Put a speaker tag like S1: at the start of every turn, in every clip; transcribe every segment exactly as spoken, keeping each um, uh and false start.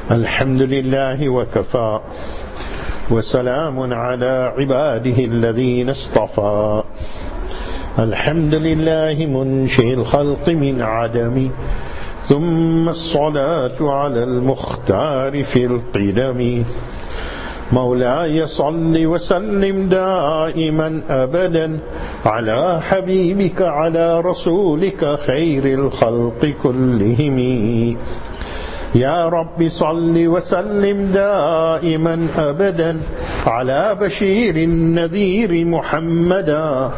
S1: الحمد لله وكفى وسلام على عباده الذين اصطفى. الحمد لله منشئ الخلق من عدم، ثم الصلاة على المختار في القدم. مولاي صل وسلم دائما أبدا على حبيبك على رسولك خير الخلق كلهم. يا رب صل وسلم دائما أبدا على بشير النذير محمدا.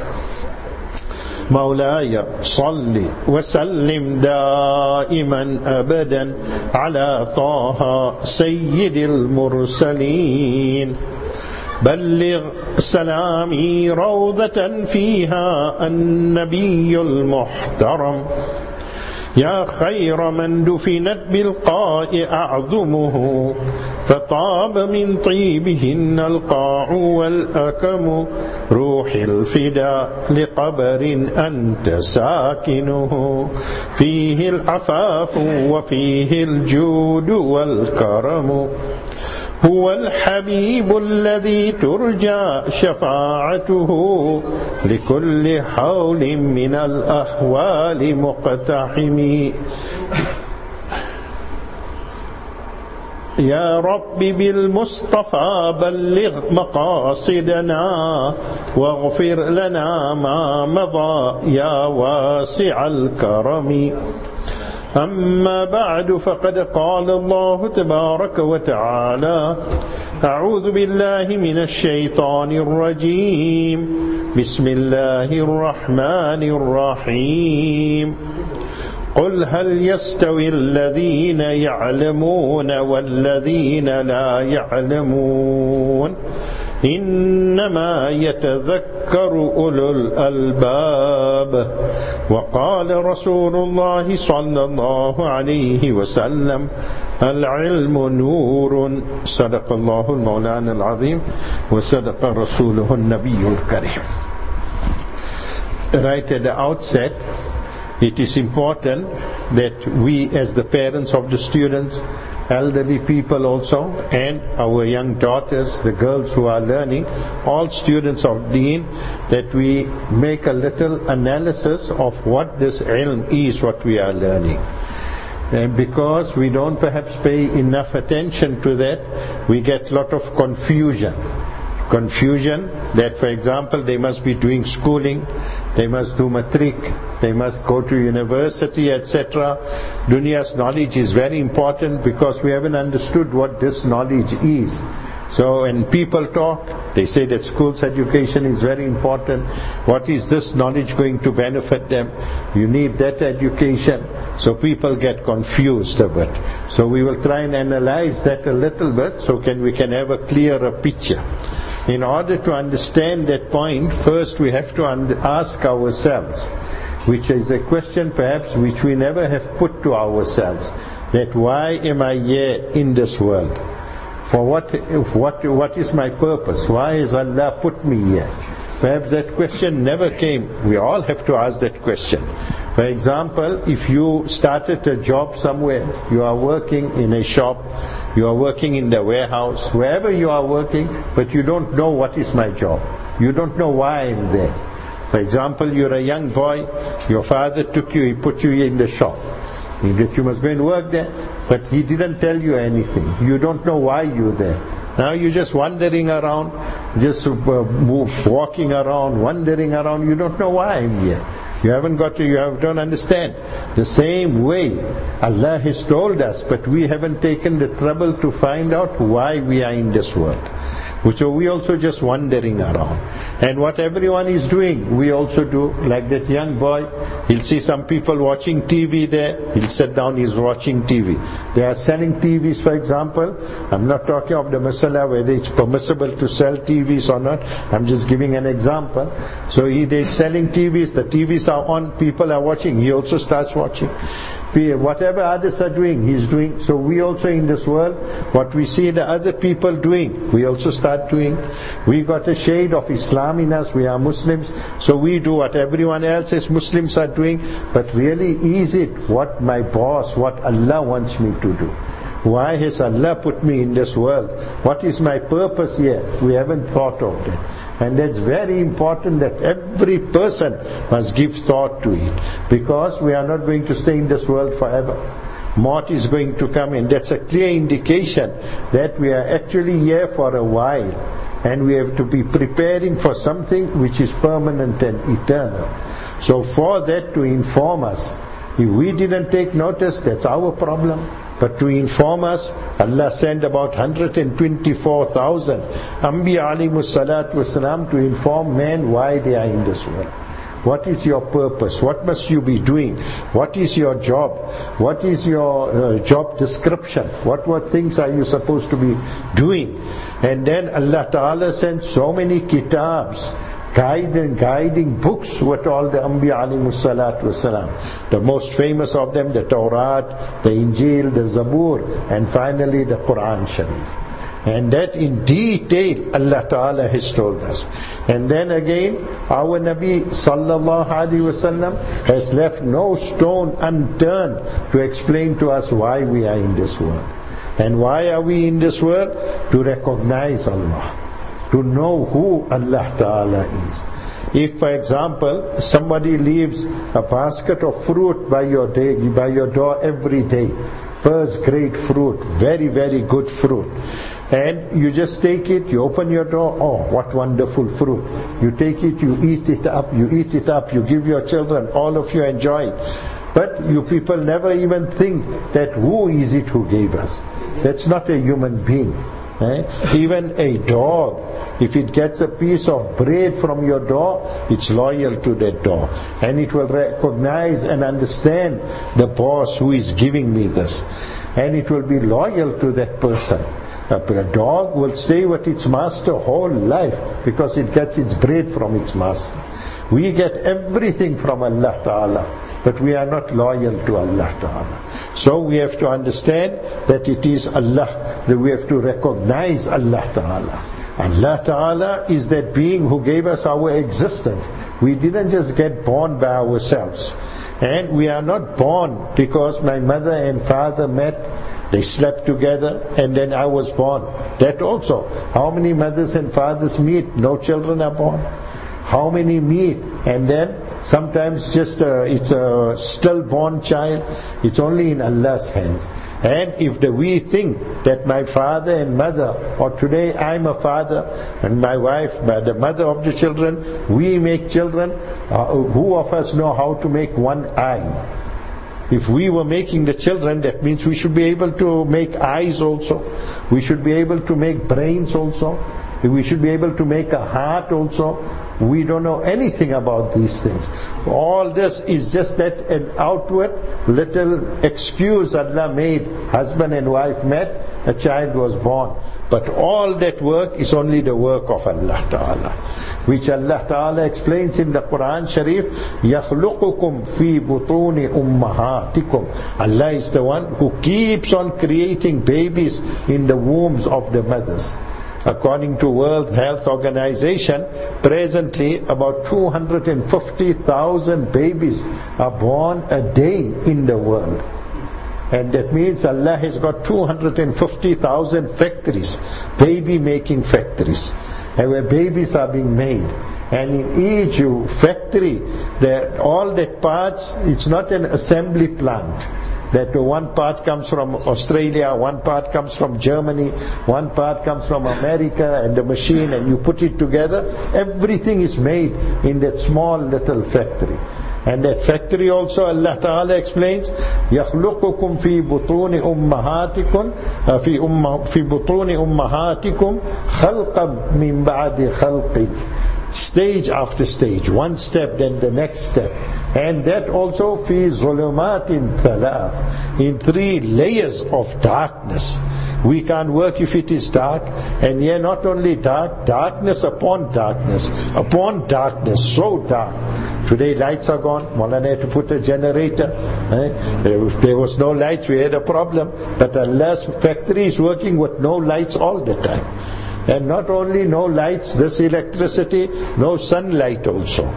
S1: مولاي صل وسلم دائما أبدا على طه سيد المرسلين. بلغ سلامي روضة فيها النبي المحترم. يا خير من دفنت بالقاء أعظمه، فطاب من طيبهن القاع والأكم. روح الفداء لقبر أنت ساكنه، فيه العفاف وفيه الجود والكرم. هو الحبيب الذي ترجى شفاعته لكل حول من الأهوال مقتحم. يا رب بالمصطفى بلغ مقاصدنا، واغفر لنا ما مضى يا واسع الكرم. أما بعد، فقد قال الله تبارك وتعالى: أعوذ بالله من الشيطان الرجيم، بسم الله الرحمن الرحيم. قل هل يستوي الذين يعلمون والذين لا يعلمون، إنما يتذكر أولو الألباب. وقال رسول الله صلى الله عليه وسلم: العلم نور. صدق الله المولانا العظيم وصدق رسوله النبي الكريم. Right at the outset, it is important that we, as the parents of the students, elderly people also, and our young daughters, the girls who are learning, all students of Deen, that we make a little analysis of what this ilm is, what we are learning. And because we don't perhaps pay enough attention to that, we get a lot of confusion. Confusion that, for example, they must be doing schooling, they must do matric, they must go to university, et cetera. Duniya's knowledge is very important because we haven't understood what this knowledge is. So when people talk, they say that school's education is very important. What is this knowledge going to benefit them? You need that education. So people get confused a bit. So we will try and analyze that a little bit so can we can have a clearer picture. In order to understand that point, first we have to ask ourselves, which is a question perhaps which we never have put to ourselves, that why am I here in this world? For what, what, what is my purpose? Why has Allah put me here? Perhaps that question never came. We all have to ask that question. For example, if you started a job somewhere, you are working in a shop, you are working in the warehouse, wherever you are working, but you don't know what is my job. You don't know why I'm there. For example, you're a young boy, your father took you, he put you in the shop. He said you must go and work there, but he didn't tell you anything. You don't know why you're there. Now you're just wandering around, just uh, move, walking around, wandering around. You don't know why I'm here. You haven't got to, you have, don't understand. The same way Allah has told us, but we haven't taken the trouble to find out why we are in this world. So we also just wandering around. And what everyone is doing, we also do. Like that young boy, he'll see some people watching T V there, he'll sit down, he's watching T V. They are selling T Vs, for example. I'm not talking of the masala whether it's permissible to sell T Vs or not. I'm just giving an example. So he, they're selling T Vs, the T Vs are on, people are watching, he also starts watching. Whatever others are doing, he's doing. So we also in this world, what we see the other people doing, we also start doing. We got a shade of Islam in us, we are Muslims, so we do what everyone else as Muslims are doing. But really, is it what my boss, what Allah wants me to do? Why has Allah put me in this world? What is my purpose here? We haven't thought of that. And that's very important that every person must give thought to it. Because we are not going to stay in this world forever. Maut is going to come in. That's a clear indication that we are actually here for a while. And we have to be preparing for something which is permanent and eternal. So for that to inform us, if we didn't take notice, that's our problem. But to inform us, Allah sent about one hundred twenty-four thousand Anbiya alayhimus salatu wasalam to inform men why they are in this world. What is your purpose? What must you be doing? What is your job? What is your uh, job description? What what things are you supposed to be doing? And then Allah Ta'ala sent so many kitabs, guiding, guiding books with all the Anbiya alayhimus salatu wasalam. The most famous of them, the Tawrat, the Injil, the Zabur, and finally the Quran Sharif. And that in detail Allah Ta'ala has told us. And then again, our Nabi Sallallahu Alaihi Wasallam has left no stone unturned to explain to us why we are in this world. And why are we in this world? To recognize Allah, to know who Allah Ta'ala is. If, for example, somebody leaves a basket of fruit by your day, by your door every day, first grade fruit, very, very good fruit, and you just take it, you open your door, oh, what wonderful fruit. You take it, you eat it up, you eat it up, you give your children, all of you enjoy it. But you people never even think that who is it who gave us. That's not a human being. Eh? Even a dog, if it gets a piece of bread from your door, it's loyal to that dog. And it will recognize and understand the boss who is giving me this. And it will be loyal to that person. A dog will stay with its master whole life because it gets its bread from its master. We get everything from Allah Ta'ala, but we are not loyal to Allah Ta'ala. So we have to understand that it is Allah, that we have to recognize Allah Ta'ala. Allah Ta'ala is that being who gave us our existence. We didn't just get born by ourselves. And we are not born because my mother and father met, they slept together, and then I was born. That also. How many mothers and fathers meet? No children are born. How many meet? And then sometimes just a, it's a stillborn child. It's only in Allah's hands. And if the, we think that my father and mother, or today I'm a father, and my wife, the mother of the children, we make children, uh, who of us know how to make one eye? If we were making the children, that means we should be able to make eyes also. We should be able to make brains also. We should be able to make a heart also. We don't know anything about these things. All this is just that an outward little excuse Allah made. Husband and wife met, a child was born. But all that work is only the work of Allah Ta'ala, which Allah Ta'ala explains in the Quran Sharif, يَخْلُقُكُمْ فِي بُطُونِ أُمَّهَاتِكُمْ. Allah is the one who keeps on creating babies in the wombs of the mothers. According to World Health Organization, presently about two hundred fifty thousand babies are born a day in the world. And that means Allah has got two hundred fifty thousand factories, baby making factories, and where babies are being made. And in each factory, there, all that parts, it's not an assembly plant. That one part comes from Australia, one part comes from Germany, one part comes from America, and the machine, and you put it together. Everything is made in that small little factory. And that factory also, Allah Ta'ala explains, يَخْلُقُكُمْ فِي بُطُونِ أُمَّهَاتِكُمْ فِي أُمَّ فِي بُطُونِ أُمَّهَاتِكُمْ خَلْقًا مِنْ بَعْدِ خَلْقٍ. Stage after stage, one step then the next step. And that also fi zulumatin thalath, in three layers of darkness. We can't work if it is dark, and here not only dark, darkness upon darkness, upon darkness, so dark. Today lights are gone, Maulana had to put a generator. Eh? If there was no lights, we had a problem. But Allah's factory is working with no lights all the time. And not only no lights, this electricity, no sunlight also.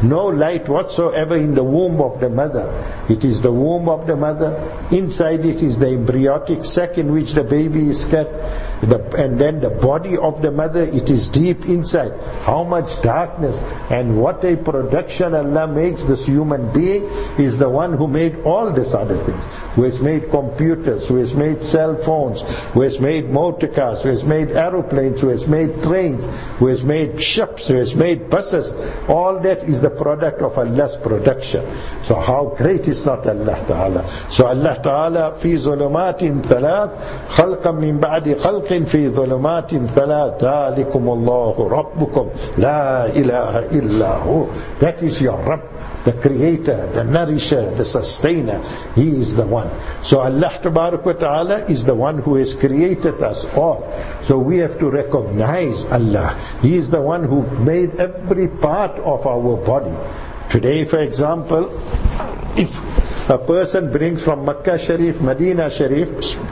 S1: no light whatsoever in the womb of the mother. It is the womb of the mother. Inside it is the embryonic sac in which the baby is kept. The, and then the body of the mother, it is deep inside. How much darkness, and what a production Allah makes. This human being is the one who made all these other things, who has made computers, who has made cell phones, who has made motor cars, who has made aeroplanes, who has made trains, who has made ships, who has made buses. All that is the product of Allah's production. So how great is not Allah Ta'ala? So Allah Ta'ala fi zulumatin thalath khalqan min ba'di khalqin fi zulumatin thalath dhalikum Allahu Rabbukum la ilaha illahu. That is your Rabb, the creator, the nourisher, the sustainer. He is the one. So Allah Tabarak wa Ta'ala is the one who has created us all. So we have to recognize Allah. He is the one who made every part of our body. Today, for example, if a person brings from Makkah Sharif, Medina Sharif,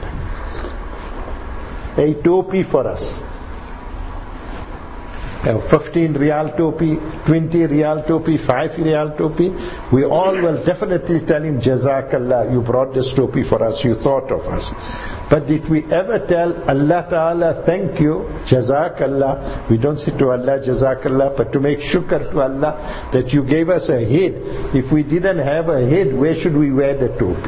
S1: a topi for us, a fifteen riyal topi, twenty riyal topi, five riyal topi, we all will definitely tell him, Jazakallah, you brought this topi for us, you thought of us. But did we ever tell Allah Ta'ala, thank you, Jazakallah? We don't say to Allah, Jazakallah, but to make shukr to Allah that you gave us a head. If we didn't have a head, where should we wear the topi?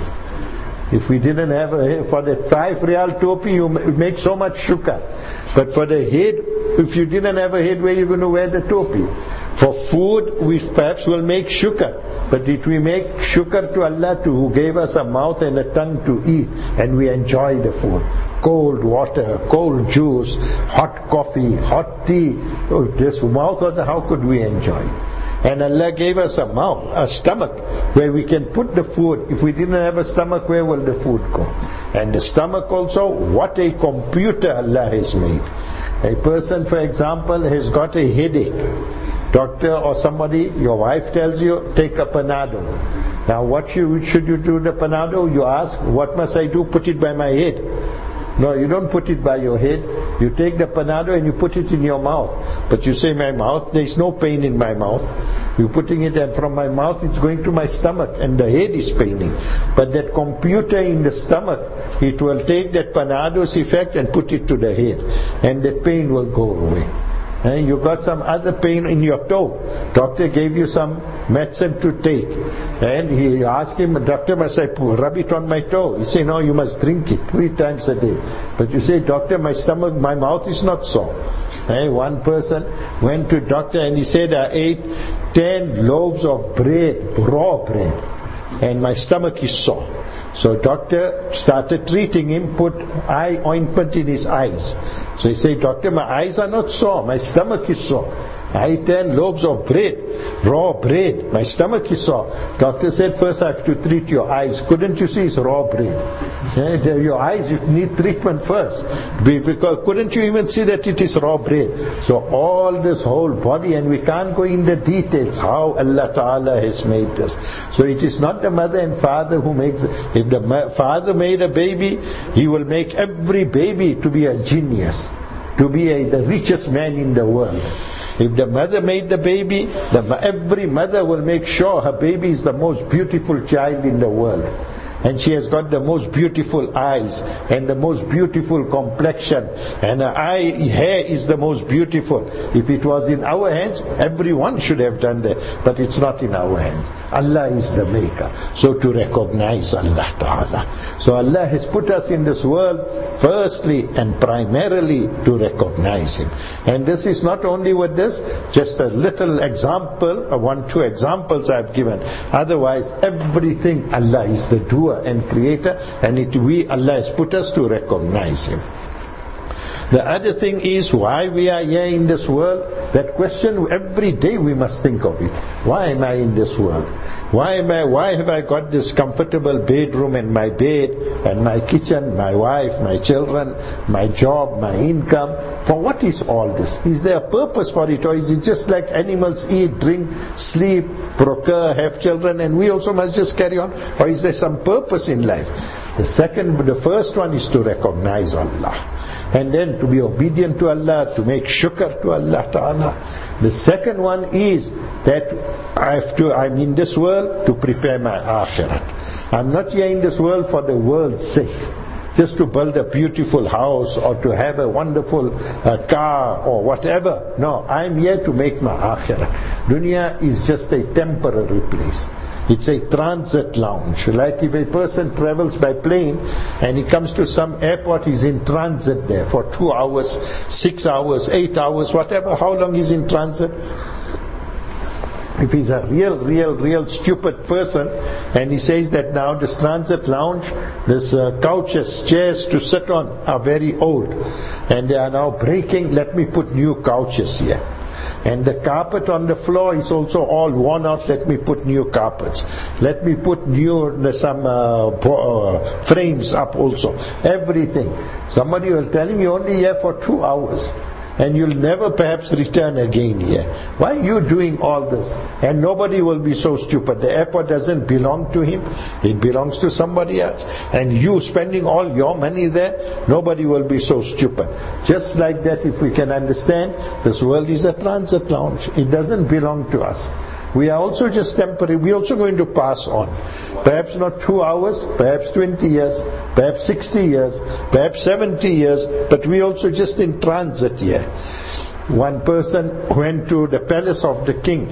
S1: If we didn't have a head, for the five riyal topi, you make so much shukr. But for the head, if you didn't have a head, where are you going to wear the topi? For food, we perhaps will make shukr. But did we make shukr to Allah to, who gave us a mouth and a tongue to eat, and we enjoy the food? Cold water, cold juice, hot coffee, hot tea. Oh, this mouth was, how could we enjoy? And Allah gave us a mouth, a stomach, where we can put the food. If we didn't have a stomach, where will the food go? And the stomach also, what a computer Allah has made. A person, for example, has got a headache. Doctor or somebody, your wife tells you, take a Panado. Now what should, should you do the Panado? You ask, what must I do? Put it by my head. No, you don't put it by your head. You take the Panado and you put it in your mouth. But you say, my mouth, there is no pain in my mouth. You're putting it, and from my mouth it's going to my stomach, and the head is paining. But that computer in the stomach, it will take that Panado's effect and put it to the head, and that pain will go away. And you got some other pain in your toe. Doctor gave you some medicine to take. And he asked him, Doctor, must I rub it on my toe? He said, no, you must drink it three times a day. But you say, Doctor, my stomach, my mouth is not sore. And one person went to doctor and he said, I ate ten loaves of bread, raw bread, and my stomach is sore. So doctor started treating him, put eye ointment in his eyes. So he said, Doctor, my eyes are not sore, my stomach is sore. I ate ten loaves of bread, raw bread, my stomach is sore. Doctor said, first I have to treat your eyes. Couldn't you see it's raw bread? Yeah, your eyes, you need treatment first. Because couldn't you even see that it is raw bread? So all this whole body, and we can't go in the details how Allah Ta'ala has made this. So it is not the mother and father who makes it. If the father made a baby, he will make every baby to be a genius, to be a, the richest man in the world. If the mother made the baby, the, every mother will make sure her baby is the most beautiful child in the world. And she has got the most beautiful eyes and the most beautiful complexion, and her eye hair is the most beautiful. If it was in our hands, everyone should have done that, but it's not in our hands. Allah is the maker. So to recognize Allah Ta'ala. So Allah has put us in this world firstly and primarily to recognize Him. And this is not only with this, just a little example, one, two examples I've given. Otherwise, everything Allah is the doer and creator, and it we Allah has put us to recognize Him. The other thing is why we are here in this world. That question every day we must think of it. Why am I in this world? Why am I? Why have I got this comfortable bedroom and my bed and my kitchen, my wife, my children, my job, my income? For what is all this? Is there a purpose for it, or is it just like animals eat, drink, sleep, procure, have children, and we also must just carry on? Or is there some purpose in life? The second, the first one is to recognize Allah, and then to be obedient to Allah, to make shukr to Allah Ta'ala. The second one is that I have to, I'm in this world to prepare my akhirat. I'm not here in this world for the world's sake, just to build a beautiful house or to have a wonderful uh, car or whatever. No, I'm here to make my akhirah. Dunya is just a temporary place. It's a transit lounge. Like if a person travels by plane and he comes to some airport, he's in transit there for two hours, six hours, eight hours, whatever, how long he's in transit. If he's a real, real, real stupid person and he says that now this transit lounge, this uh, couches, chairs to sit on are very old and they are now breaking, let me put new couches here. And the carpet on the floor is also all worn out, let me put new carpets. Let me put new, some uh, uh, frames up also. Everything. Somebody will tell him you're only here for two hours. And you'll never perhaps return again here. Why are you doing all this? And nobody will be so stupid. The airport doesn't belong to him. It belongs to somebody else. And you spending all your money there, nobody will be so stupid. Just like that, if we can understand, this world is a transit lounge. It doesn't belong to us. We are also just temporary. We are also going to pass on. Perhaps not two hours, perhaps twenty years, perhaps sixty years, perhaps seventy years, but we also just in transit here. One person went to the palace of the king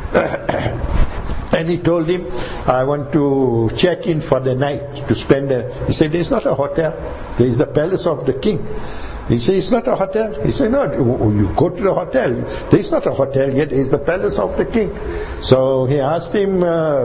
S1: and he told him, I want to check in for the night to spend a... He said, there's not a hotel, there is the palace of the king. He said, it's not a hotel. He said, no, you go to the hotel. There's not a hotel yet, it's the palace of the king. So he asked him,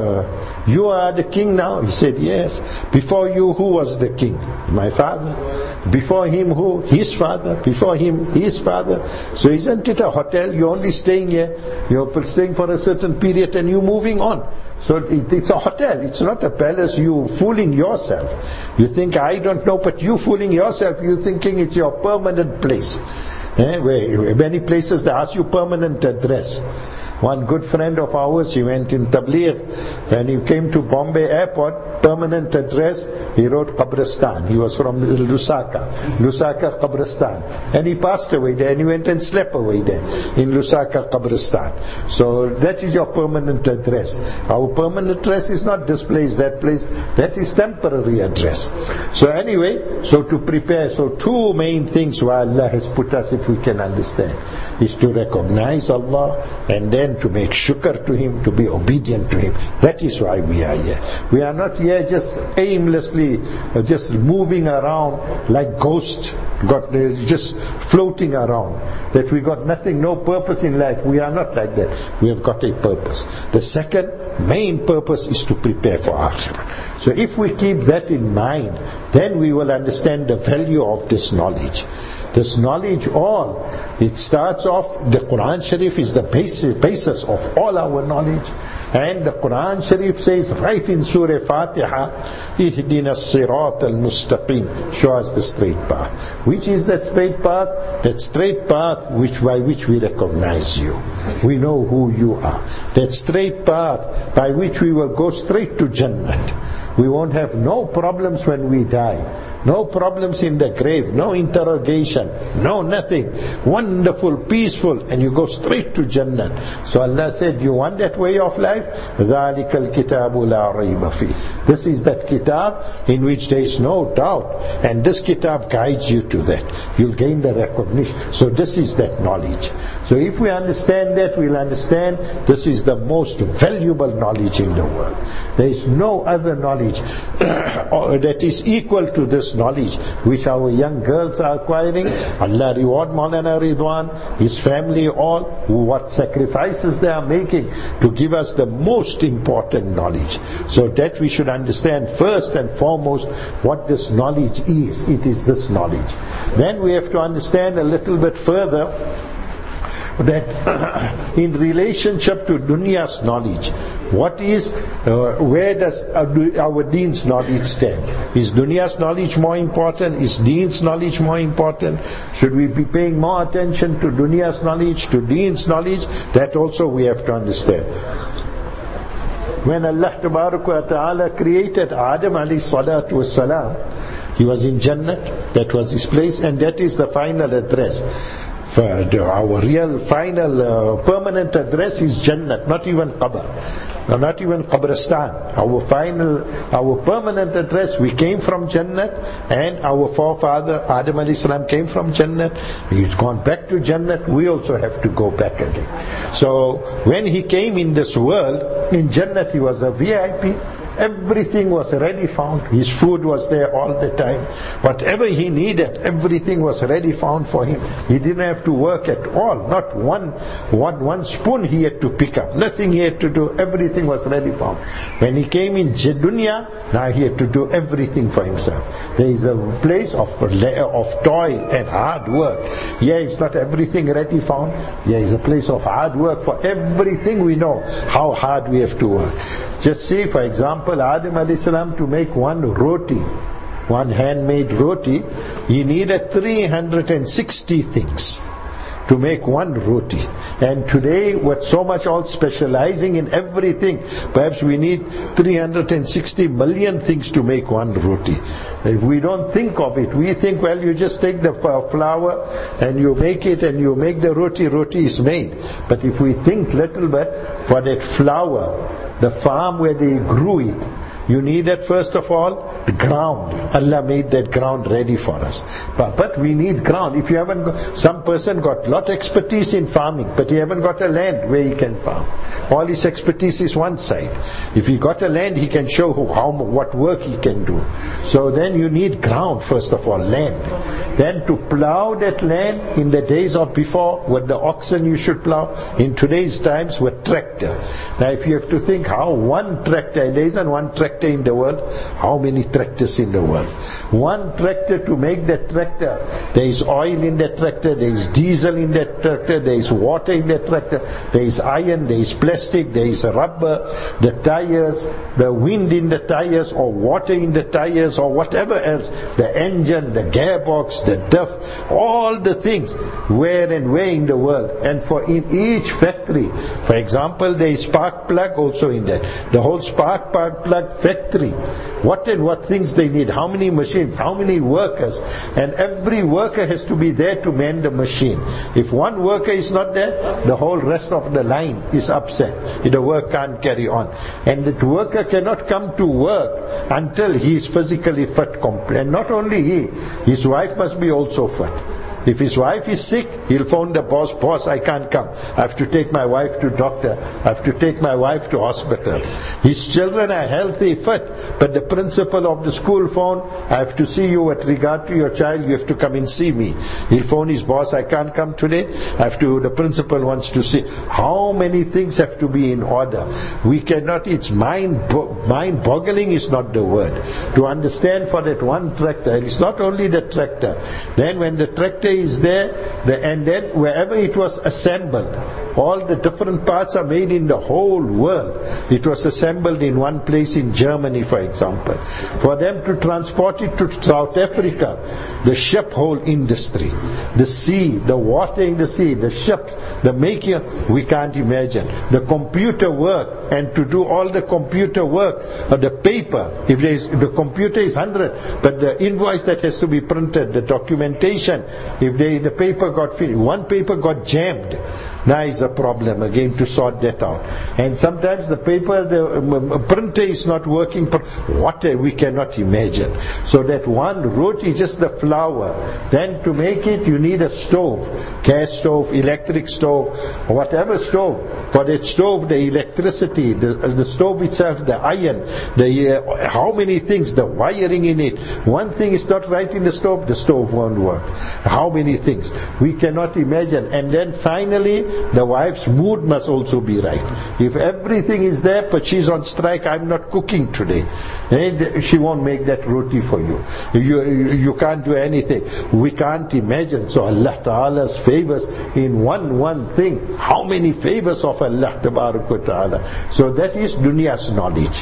S1: uh, you are the king now? He said, yes. Before you, who was the king? My father. Before him, who? His father. Before him, his father. So isn't it a hotel? You're only staying here. You're staying for a certain period and you're moving on. So it, it's a hotel, it's not a palace. You fooling yourself. You think, I don't know, but you fooling yourself. You thinking it's your permanent place. Eh? Where many places they ask you permanent address. One good friend of ours, he went in Tabligh. When he came to Bombay airport, permanent address, he wrote Qabristan. He was from Lusaka. Lusaka, Qabristan. And he passed away there and he went and slept away there in Lusaka, Qabristan. So that is your permanent address. Our permanent address is not this place, that place. That is temporary address. So anyway, so to prepare, so two main things why Allah has put us, if we can understand, is to recognize Allah and then to make shukr to Him, to be obedient to Him. That is why we are here. We are not here just aimlessly, uh, just moving around like ghosts, got uh, just floating around. That we got nothing, no purpose in life. We are not like that. We have got a purpose. The second main purpose is to prepare for Akhirah. So if we keep that in mind, then we will understand the value of this knowledge. This knowledge all, it starts off, the Quran Sharif is the basis, basis of all our knowledge. And the Quran Sharif says right in Surah Fatiha, Ihdina as-sirat al-mustaqim, show us the straight path. Which is that straight path? That straight path which by which we recognize you. We know who you are. That straight path by which we will go straight to Jannah. We won't have no problems when we die. No problems in the grave, no interrogation, no nothing. Wonderful, peaceful, and you go straight to Jannah. So Allah said, you want that way of life? ذَلِكَ الْكِتَابُ لَا رَيْبَ فِيهِ. This is that kitab in which there is no doubt. And this kitab guides you to that. You'll gain the recognition. So this is that knowledge. So if we understand that, we'll understand this is the most valuable knowledge in the world. There is no other knowledge that is equal to this knowledge which our young girls are acquiring. Allah reward Maulana Ridwan, his family, all what sacrifices they are making to give us the most important knowledge. So that we should understand first and foremost what this knowledge is. It is this knowledge. Then we have to understand a little bit further that in relationship to dunya's knowledge, what is, uh, where does our deen's knowledge stand? Is dunya's knowledge more important? Is deen's knowledge more important? Should we be paying more attention to dunya's knowledge, to deen's knowledge? That also we have to understand. when Allah Tabarak wa Ta'ala created Adam alayhi salatu wassalam, he was in Jannat, that was his place, and that is the final address. For our real final uh, permanent address is Jannat, not even Qabr, no, not even Qabristan. Our final, our permanent address, we came from Jannat, and our forefather Adam alayhi salam came from Jannat. He's gone back to Jannat, we also have to go back again. So when he came in this world, in Jannat he was a V I P. Everything was ready found. His food was there all the time. Whatever he needed, everything was ready found for him. He didn't have to work at all. Not one, one, one spoon he had to pick up. Nothing he had to do. Everything was ready found. When he came in dunya, now he had to do everything for himself. There is a place of, of toil and hard work. Yeah, it's not everything ready found. Yeah, it's a place of hard work for everything. We know how hard we have to work. Just see, for example, Adam alayhi salam, to make one roti, one handmade roti, he needed three hundred sixty things to make one roti. And today, with so much all specializing in everything, perhaps we need three hundred sixty million things to make one roti. If we don't think of it, we think, well, you just take the flour and you make it and you make the roti, roti is made. But if we think little bit, for that flour, the farm where they grew it, you needed first of all the ground. Allah made that ground ready for us. But, but we need ground. If you haven't got, some person got lot expertise in farming, but he haven't got a land where he can farm. All his expertise is one side. If he got a land, he can show how, what work he can do. So then you need ground first of all, land. Then to plow that land, in the days of before, with the oxen you should plow. In today's times with tractor. Now if you have to think how one tractor, there isn't one tractor in the world, how many tractors in the world? One tractor, to make that tractor, there is oil in that tractor, there is diesel in that tractor, there is water in that tractor, there is iron, there is plastic, there is rubber, the tires, the wind in the tires, or water in the tires, or whatever else, the engine, the gearbox, the diff, all the things, where and where in the world. And for in each factory, for example, there is spark plug also in that. The whole spark plug factory, what and what things they need, how many machines, how many workers, and every worker has to be there to man the machine. If one worker is not there, the whole rest of the line is upset. The work can't carry on, and that worker cannot come to work until he is physically fit, and not only he, his wife must be also fit. If his wife is sick, he'll phone the boss, boss, I can't come. I have to take my wife to doctor. I have to take my wife to hospital. His children are healthy, fit, but the principal of the school phone, I have to see you with regard to your child, you have to come and see me. He'll phone his boss, I can't come today. I have to, the principal wants to see. How many things have to be in order? We cannot, it's mind, mind boggling is not the word. To understand for that one tractor, it's not only the tractor. Then when the tractor is there, the, and then wherever it was assembled, all the different parts are made in the whole world. It was assembled in one place in Germany, for example. For them to transport it to South Africa, the ship whole industry, the sea, the water in the sea, the ships, the making, we can't imagine. The computer work, and to do all the computer work, or the paper, if there is, the computer is one hundred, but the invoice that has to be printed, the documentation, if they, the paper got finished, one paper got jammed, now is a problem again to sort that out. And sometimes the paper, the um, printer is not working, what we cannot imagine. So that one roti is just the flour. Then to make it, you need a stove, gas stove, electric stove, whatever stove. For that stove, the electricity, the, the stove itself, the iron, the uh, how many things, the wiring in it. One thing is not right in the stove, the stove won't work. How many things we cannot imagine. And then finally, the wife's mood must also be right. If everything is there, but she's on strike, I'm not cooking today, and she won't make that roti for you. You, you can't do anything. We can't imagine. So Allah Ta'ala's favors in one one thing. How many favors of Allah Ta'ala. So that is dunya's knowledge.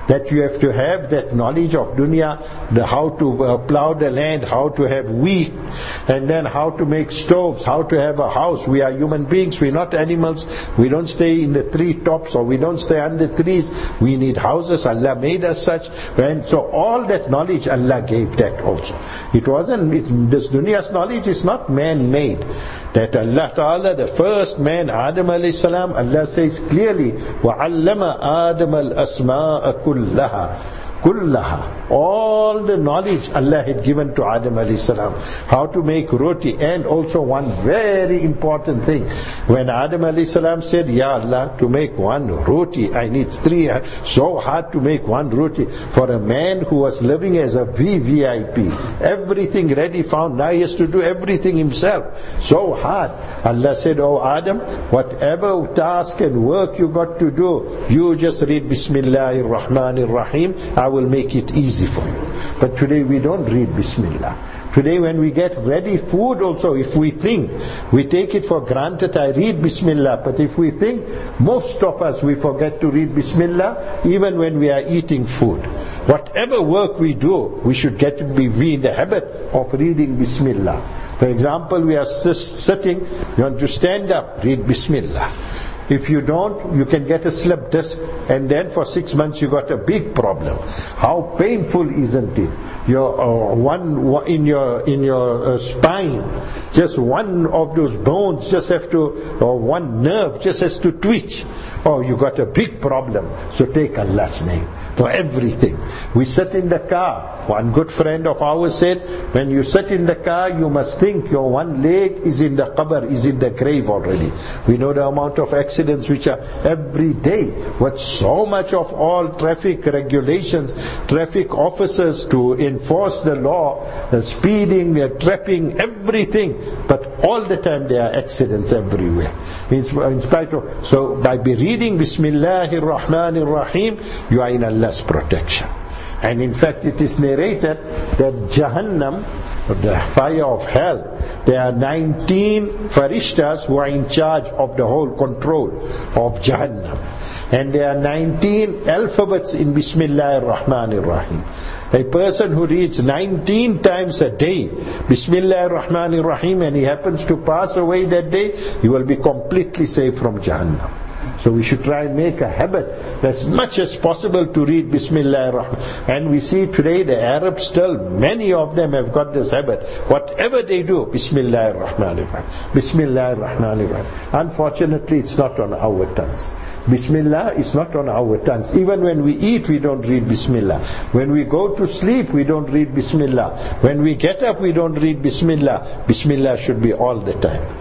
S1: that you have to have that knowledge of dunya, the how to uh, plow the land, how to have wheat, and then how to make stoves, how to have a house. We are human beings, we're not animals. We don't stay in the tree tops, or we don't stay under trees. We need houses. Allah made us such. And so all that knowledge Allah gave that also. It wasn't, it, this dunya's knowledge is not man-made. That Allah Ta'ala, the first man, Adam alayhi salam, Allah says clearly, وَعَلَّمَ آدَمَ الْأَسْمَاءَ كُلَّهَا Kullaha. All the knowledge Allah had given to Adam alayhi salam. How to make roti. And also one very important thing. When Adam alayhi salam said, Ya Allah, to make one roti, I need three. So hard to make one roti. For a man who was living as a V V I P. Everything ready found. Now he has to do everything himself. So hard. Allah said, Oh Adam, whatever task and work you got to do, you just read Bismillahir Rahmanir Rahim. I will make it easy for you. But today we don't read Bismillah. Today when we get ready food also, if we think, we take it for granted, I read Bismillah. But if we think, most of us, we forget to read Bismillah even when we are eating food. Whatever work we do, we should get to be in the habit of reading Bismillah. For example, we are sitting, you want to stand up, read Bismillah. If you don't, you can get a slip disc, and then for six months you got a big problem. How painful isn't it? Your uh, one in your in your uh, spine, just one of those bones just have to, or one nerve just has to twitch. Oh, you got a big problem. So take Allah's name for everything. We sit in the car. One good friend of ours said, when you sit in the car, you must think your one leg is in the qabr, is in the grave already. We know the amount of accidents which are every day, with so much of all traffic regulations, traffic officers to enforce the law, the speeding, the trapping, everything. But all the time there are accidents everywhere. In, in spite of, so by reading Bismillahir Rahmanir Rahim, you are in Allah's protection. And in fact it is narrated that Jahannam, the fire of hell, there are nineteen farishtas who are in charge of the whole control of Jahannam. And there are nineteen alphabets in Bismillahir Rahmanir Rahim. A person who reads nineteen times a day Bismillahir Rahmanir Rahim, and he happens to pass away that day, he will be completely saved from Jahannam. So we should try and make a habit as much as possible to read Bismillah ar-Rahman. And we see today the Arabs still, many of them have got this habit. Whatever they do, Bismillah ar-Rahman ar-Rahim. Bismillah ar-Rahman ar-Rahim. Unfortunately, it's not on our tongues. Bismillah is not on our tongues. Even when we eat, we don't read Bismillah. When we go to sleep, we don't read Bismillah. When we get up, we don't read Bismillah. Bismillah should be all the time.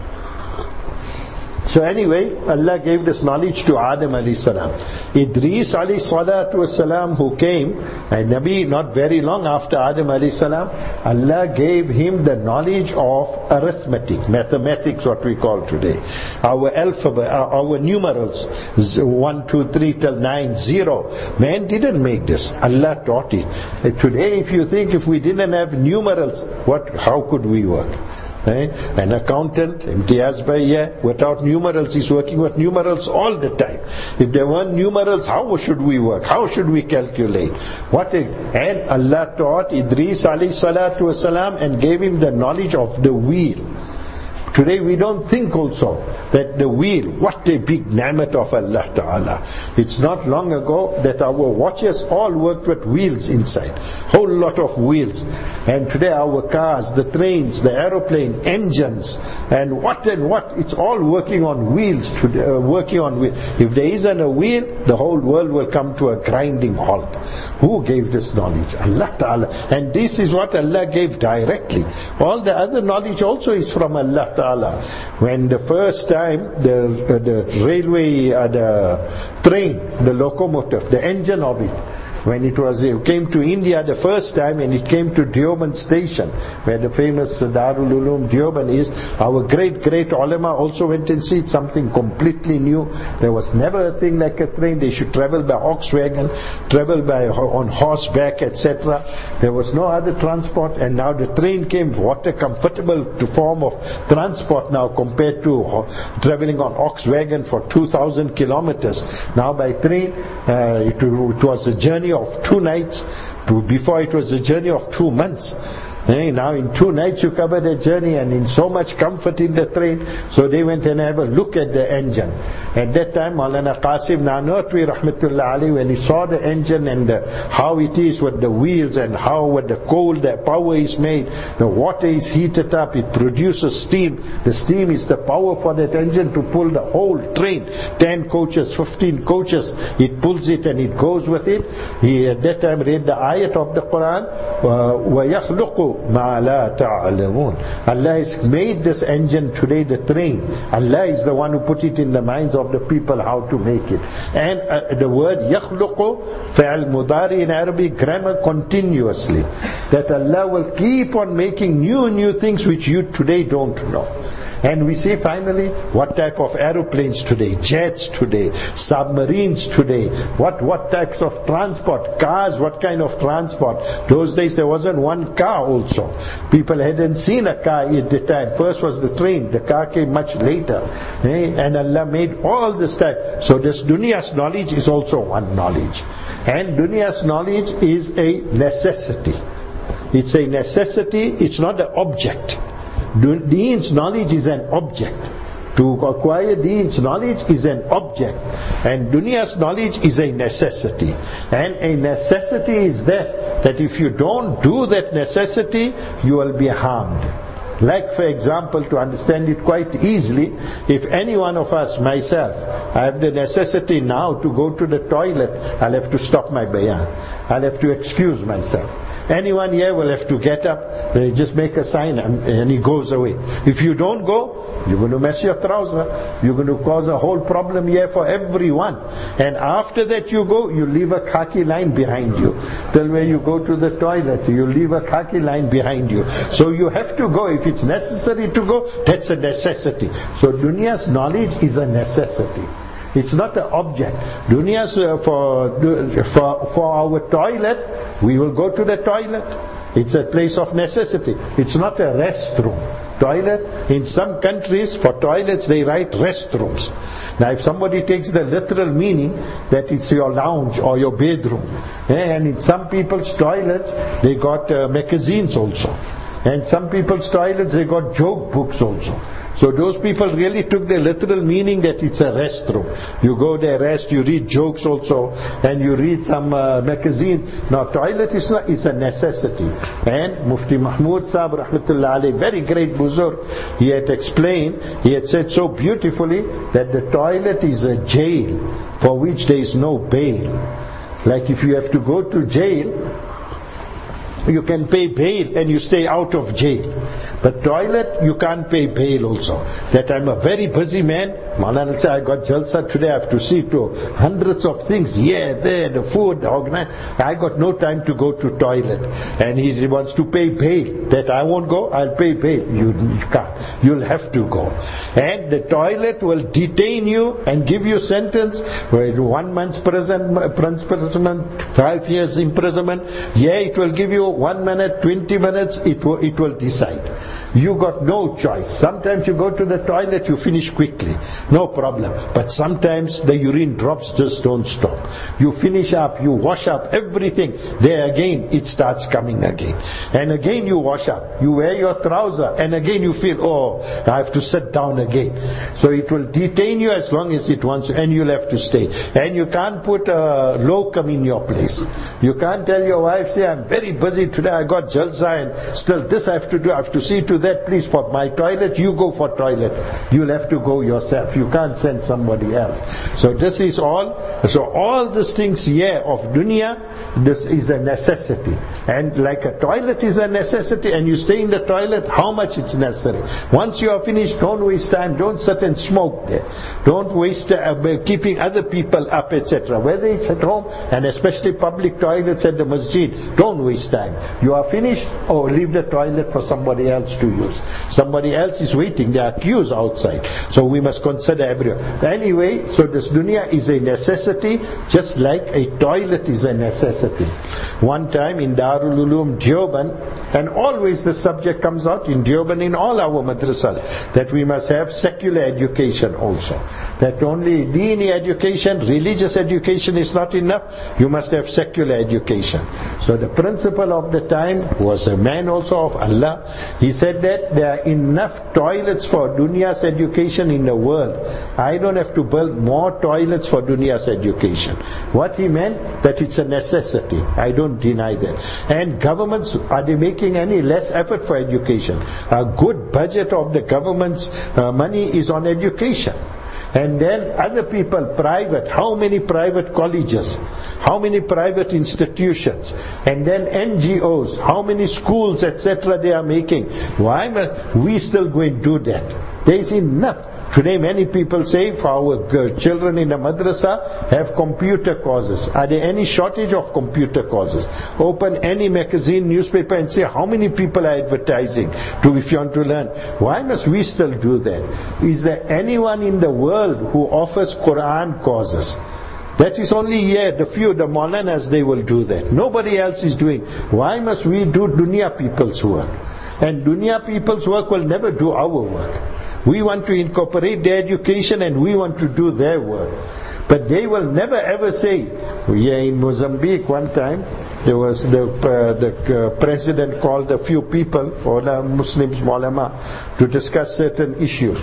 S1: So anyway, Allah gave this knowledge to Adam alayhi salam. Idris alayhi salatu wasalam, who came, and Nabi not very long after Adam alayhi salam, Allah gave him the knowledge of arithmetic, mathematics, what we call today. Our alphabet, our numerals, one, two, three till nine, zero. Man didn't make this. Allah taught it. Today, if you think if we didn't have numerals, what? How could we work? Eh? An accountant, Imtiaz Bhai, yeah, without numerals, he's working with numerals all the time. If there weren't numerals, how should we work? How should we calculate? What? A, and Allah taught Idris alayhi salatu wasalam and gave him the knowledge of the wheel. Today we don't think also that the wheel, what a big ni'mat of Allah Ta'ala. It's not long ago that our watches all worked with wheels inside. Whole lot of wheels. And today our cars, the trains, the aeroplane, engines, and what and what, it's all working on wheels today, uh, working on wheels. If there isn't a wheel, the whole world will come to a grinding halt. Who gave this knowledge? Allah Ta'ala. And this is what Allah gave directly. All the other knowledge also is from Allah Ta'ala. When the first time the, uh, the railway, uh, the train, the locomotive, the engine of it, when it was it came to India the first time, and it came to Deoband station, where the famous Darul Uloom Deoband is, our great great ulama also went and see something completely new. There was never a thing like a train. They should travel by ox wagon, travel by on horseback, et cetera. There was no other transport, and now the train came. What a comfortable form of transport now compared to traveling on ox wagon for two thousand kilometers. Now by train, uh, it, it was a journey of two nights. Before it was a journey of two months. Hey, now in two nights you cover the journey, and in so much comfort in the train. So they went and have a look at the engine. At that time Maulana Qasim Nanotwi Rahmatullah Ali, when he saw the engine and the, how it is with the wheels and how with the coal the power is made, the water is heated up, it produces steam. The steam is the power for that engine to pull the whole train, ten coaches, fifteen coaches. It pulls it and it goes with it. He at that time read the ayat of the Quran, وَيَخْلُقُ مَا لَا تَعْلَمُونَ. Allah has made this engine today, the train. Allah is the one who put it in the minds of the people how to make it. And uh, the word يَخْلُقُ فَعَلْ مُضَارِ in Arabic grammar continuously. That Allah will keep on making new new things which you today don't know. And we see finally what type of aeroplanes today, jets today, submarines today, what what types of transport, cars, what kind of transport. Those days there wasn't one car also. People hadn't seen a car at the time. First was the train, the car came much later. Eh? And Allah made all this type. So this dunya's knowledge is also one knowledge. And dunya's knowledge is a necessity. It's a necessity, it's not an object. Deen's knowledge is an object. To acquire Deen's knowledge is an object. And Dunya's knowledge is a necessity. And a necessity is that, that if you don't do that necessity, you will be harmed. Like for example, to understand it quite easily, if any one of us, myself, I have the necessity now to go to the toilet, I'll have to stop my bayan. I'll have to excuse myself. Anyone here will have to get up, they just make a sign and, and he goes away. If you don't go, you're going to mess your trouser. You're going to cause a whole problem here for everyone. And after that you go, you leave a khaki line behind you. Till when you go to the toilet, you leave a khaki line behind you. So you have to go. If it's necessary to go, that's a necessity. So Dunya's knowledge is a necessity. It's not an object. Dunya's uh, for, for, for our toilet, we will go to the toilet. It's a place of necessity. It's not a restroom. Toilet, in some countries, for toilets they write restrooms. Now if somebody takes the literal meaning that it's your lounge or your bedroom, and in some people's toilets they got uh, magazines also. And some people's toilets they got joke books also. So those people really took the literal meaning that it's a restroom. You go there, rest, you read jokes also, and you read some uh, magazine. Now toilet is not, it's a necessity. And Mufti Mahmud Sahib Rahmatullah Alayhi, very great buzurg, he had explained, he had said so beautifully that the toilet is a jail for which there is no bail. Like if you have to go to jail, you can pay bail and you stay out of jail. But toilet, you can't pay bail also. That I'm a very busy man. Maulana will say, I got jalsa today, I have to see to hundreds of things. Yeah, there, the food, the organize. I got no time to go to toilet. And he wants to pay bail. That I won't go, I'll pay bail. You, you can't. You'll have to go. And the toilet will detain you and give you sentence, one month's prison, imprisonment, five years imprisonment. Yeah, it will give you one minute, twenty minutes, it will, it will decide. You got no choice. Sometimes you go to the toilet, you finish quickly. No problem. But sometimes the urine drops just don't stop. You finish up, you wash up, everything. There again, it starts coming again. And again you wash up. You wear your trouser. And again you feel, oh, I have to sit down again. So it will detain you as long as it wants. And you'll have to stay. And you can't put a locum in your place. You can't tell your wife, say, I'm very busy today. I got jalsa and still this I have to do. I have to see to that, please, for my toilet, you go for toilet. You'll have to go yourself. You can't send somebody else. So this is all. So all these things here of dunya, this is a necessity. And like a toilet is a necessity, and you stay in the toilet, how much it's necessary. Once you are finished, don't waste time. Don't sit and smoke there. Don't waste uh, keeping other people up, et cetera. Whether it's at home, and especially public toilets at the masjid, don't waste time. You are finished, oh, leave the toilet for somebody else to to use. Somebody else is waiting, they are queues outside. So we must consider everyone. Anyway, so this dunya is a necessity, just like a toilet is a necessity. One time in Darul Uloom Deoband, and always the subject comes out in Deoband, in all our madrasas, that we must have secular education also. That only Deeni education, religious education is not enough, you must have secular education. So the principal of the time was a man also of Allah. He said that there are enough toilets for dunya's education in the world. I don't have to build more toilets for dunya's education. What he meant, that it's a necessity. I don't deny that. And governments, are they making any less effort for education? A good budget of the government's uh, money is on education. And then other people, private, how many private colleges, how many private institutions, and then N G Os, how many schools, et cetera they are making. Why must we still go and do that? There is enough. Today many people say for our children in the madrasa have computer courses. Are there any shortage of computer courses? Open any magazine, newspaper and say how many people are advertising to if you want to learn. Why must we still do that? Is there anyone in the world who offers Quran courses? That is only here, the few, the Maulanas, they will do that. Nobody else is doing. Why must we do dunya people's work? And dunya people's work will never do our work. We want to incorporate their education and we want to do their work. But they will never ever say, yeah, in Mozambique one time, there was the, uh, the uh, president called a few people, or the Muslims, Maulama, to discuss certain issues.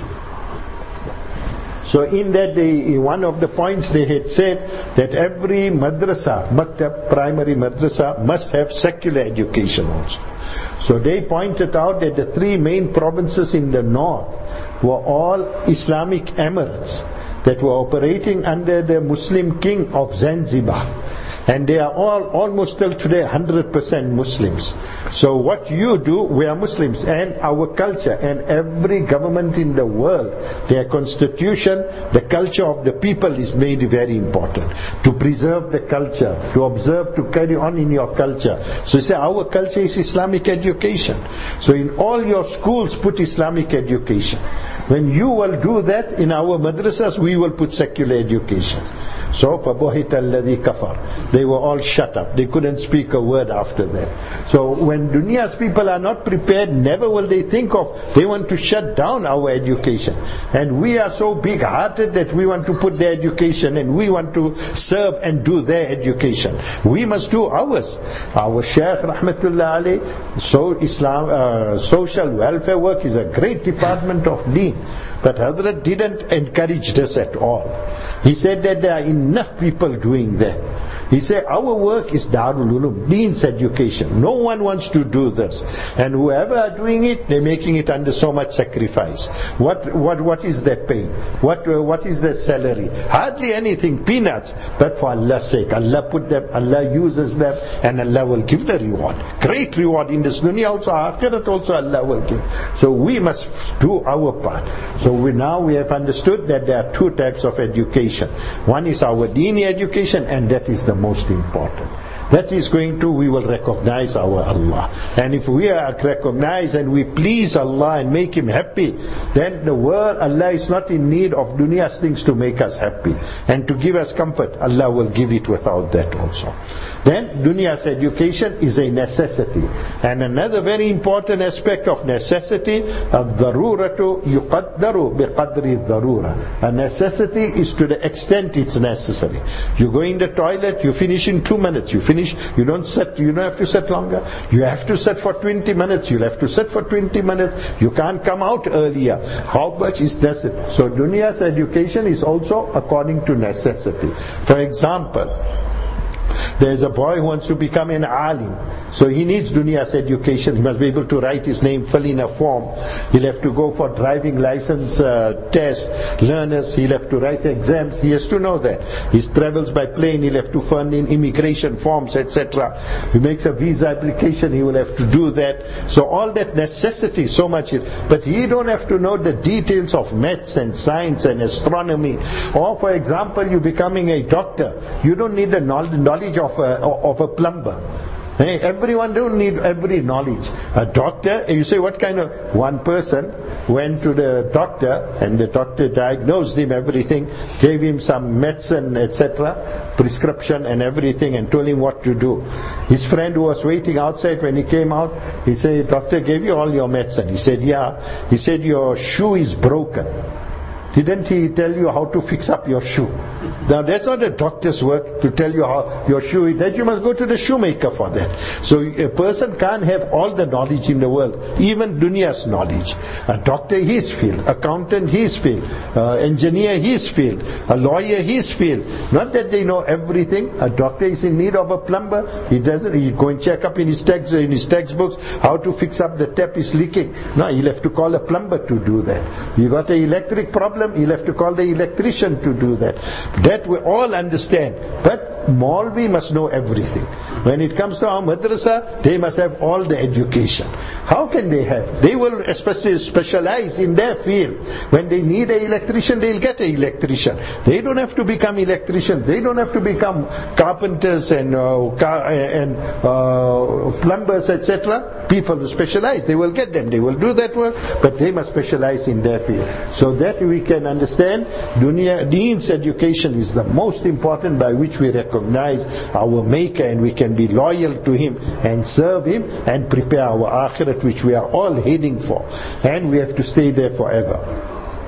S1: So in that, they, one of the points they had said that every madrasa, maktab, primary madrasa, must have secular education also. So they pointed out that the three main provinces in the north were all Islamic emirates that were operating under the Muslim king of Zanzibar. And they are all almost till today one hundred percent Muslims. So what you do, we are Muslims, and our culture, and every government in the world, their constitution, the culture of the people is made very important. To preserve the culture, to observe, to carry on in your culture. So you say our culture is Islamic education. So in all your schools put Islamic education. When you will do that, in our madrasas we will put secular education. So فَبُهِتَ الَّذِي كَفَرْ, they were all shut up. They couldn't speak a word after that. So when Dunya's people are not prepared, never will they think of, they want to shut down our education. And we are so big-hearted that we want to put their education and we want to serve and do their education. We must do ours. Our Shaykh Rahmatullah alayh, so Islam, uh, social welfare work is a great department of deen. But Hazrat didn't encourage this at all. He said that there are enough people doing that. He said our work is Darul Uloom, Deen's education. No one wants to do this. And whoever are doing it, they're making it under so much sacrifice. What what what is their pay? What uh, what is their salary? Hardly anything, peanuts. But for Allah's sake, Allah put them, Allah uses them, and Allah will give the reward. Great reward in this dunya also, akhirat also Allah will give. So we must do our part. So we now we have understood that there are two types of education. One is our Deeni education, and that is the most important. That is going to, we will recognize our Allah. And if we are recognized and we please Allah and make Him happy, then the world, Allah is not in need of dunya's things to make us happy and to give us comfort. Allah will give it without that also. Then dunya's education is a necessity. And another very important aspect of necessity, ad-daruratu yuqaddaru biqadri ad-darura. A necessity is to the extent it's necessary. You go in the toilet, you finish in two minutes. You finish, you don't sit, you don't have to sit longer. You have to sit for twenty minutes. You'll have to sit for twenty minutes. You can't come out earlier. How much is necessary? So dunya's education is also according to necessity. For example, there's a boy who wants to become an alim. So he needs dunya's education. He must be able to write his name, fill in a form. He'll have to go for driving license uh, test, learners. He'll have to write exams. He has to know that. He travels by plane. He'll have to fill in immigration forms, et cetera. He makes a visa application. He will have to do that. So all that necessity, so much. But he don't have to know the details of maths and science and astronomy. Or for example, you becoming a doctor. You don't need the knowledge of a, of a plumber. Hey, everyone don't need every knowledge. A doctor, you say what kind of, one person went to the doctor and the doctor diagnosed him everything, gave him some medicine, et cetera, prescription and everything, and told him what to do. His friend who was waiting outside, when he came out, he said, doctor gave you all your medicine. He said, yeah. He said, your shoe is broken. Didn't he tell you how to fix up your shoe? Now that's not a doctor's work to tell you how your shoe is. That you must go to the shoemaker for that. So a person can't have all the knowledge in the world, even dunya's knowledge. A doctor, his field. Accountant, his field. Uh, engineer, his field. A lawyer, his field. Not that they know everything. A doctor is in need of a plumber. He doesn't. He go and check up in his text in his textbooks how to fix up the tap is leaking. No, he'll have to call a plumber to do that. You got an electric problem. You'll have to call the electrician to do that. That we all understand. But Maulvi must know everything. When it comes to our madrasa, they must have all the education. How can they have? They will especially specialize in their field. When they need an electrician, they'll get an electrician. They don't have to become electricians. They don't have to become carpenters and uh, car, and uh, plumbers, et cetera. People who specialize, they will get them. They will do that work, but they must specialize in their field. So that we can understand, dunya, Deen's education is the most important by which we recognize our Maker and we can be loyal to Him and serve Him and prepare our akhirat, which we are all heading for. And we have to stay there forever.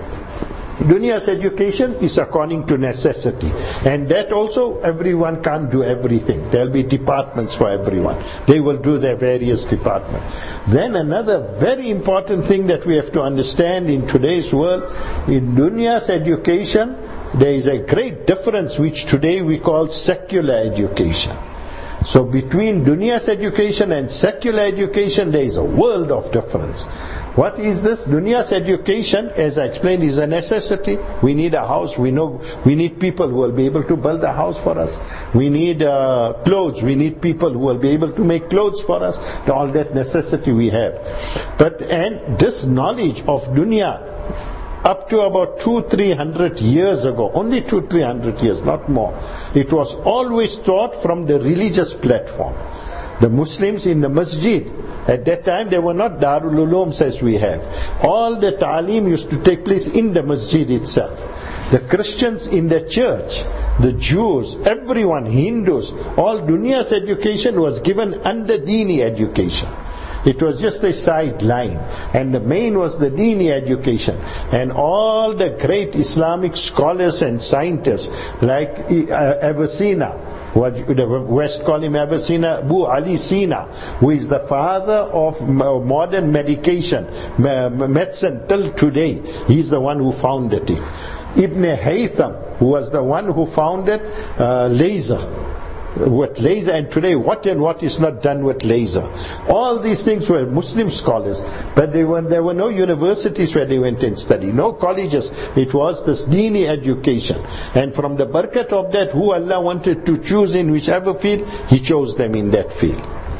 S1: Dunya's education is according to necessity, and that also everyone can't do everything. There will be departments for everyone. They will do their various departments. Then another very important thing that we have to understand in today's world, in Dunya's education, there is a great difference which today we call secular education. So between Dunya's education and secular education, there is a world of difference. What is this? Dunya's education, as I explained, is a necessity. We need a house. We know we need people who will be able to build a house for us. We need uh, clothes. We need people who will be able to make clothes for us. All that necessity we have. But and this knowledge of dunya, up to about two, three hundred years ago, only two, three hundred years, not more, it was always taught from the religious platform. The Muslims in the masjid, at that time there were not Darul Ulooms as we have. All the ta'aleem used to take place in the masjid itself. The Christians in the church, the Jews, everyone, Hindus, all Dunya's education was given under Deeni education. It was just a sideline, and the main was the Deeni education. And all the great Islamic scholars and scientists like Avicenna, what the West call him Avicenna, Abu Ali Sina, who is the father of modern medication, medicine till today. He's the one who founded it. Ibn Haytham, who was the one who founded uh, laser. With laser, and today what and what is not done with laser. All these things were Muslim scholars, but they were, there were no universities where they went and studied, no colleges. It was this Deeni education, and from the barakat of that, who Allah wanted to choose in whichever field, He chose them in that field.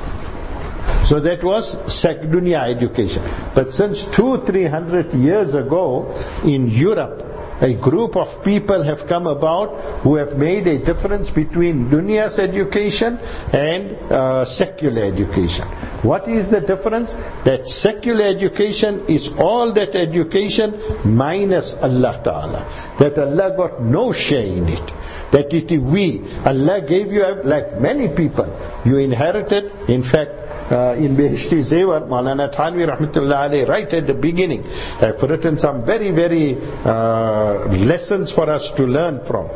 S1: So that was dunya education. But since two, three hundred years ago in Europe, a group of people have come about who have made a difference between Dunya's education and uh, secular education. What is the difference? That secular education is all that education minus Allah Ta'ala. That Allah got no share in it. That it we, Allah gave you, like many people, you inherited, in fact, Uh, in Behishti Zewar, Maulana Thanvi Rahmatullah Alayhi, right at the beginning, have written some very, very uh, lessons for us to learn from.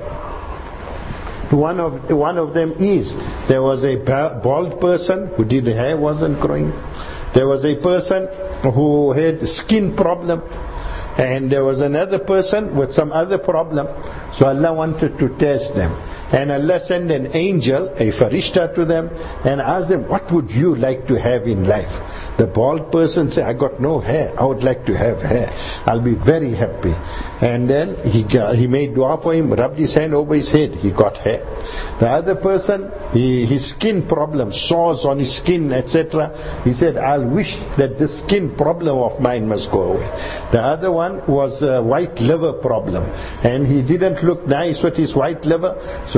S1: One of one of them is, there was a bald person who did hair wasn't growing. There was a person who had skin problem. And there was another person with some other problem. So Allah wanted to test them. And Allah sent an angel, a farishta, to them and asked them, what would you like to have in life? The bald person said, I got no hair. I would like to have hair. I'll be very happy. And then he got, he made dua for him, rubbed his hand over his head. He got hair. The other person, he, his skin problem, sores on his skin, et cetera. He said, I'll wish that this skin problem of mine must go away. The other one was a white liver problem. And he didn't look nice with his white liver. So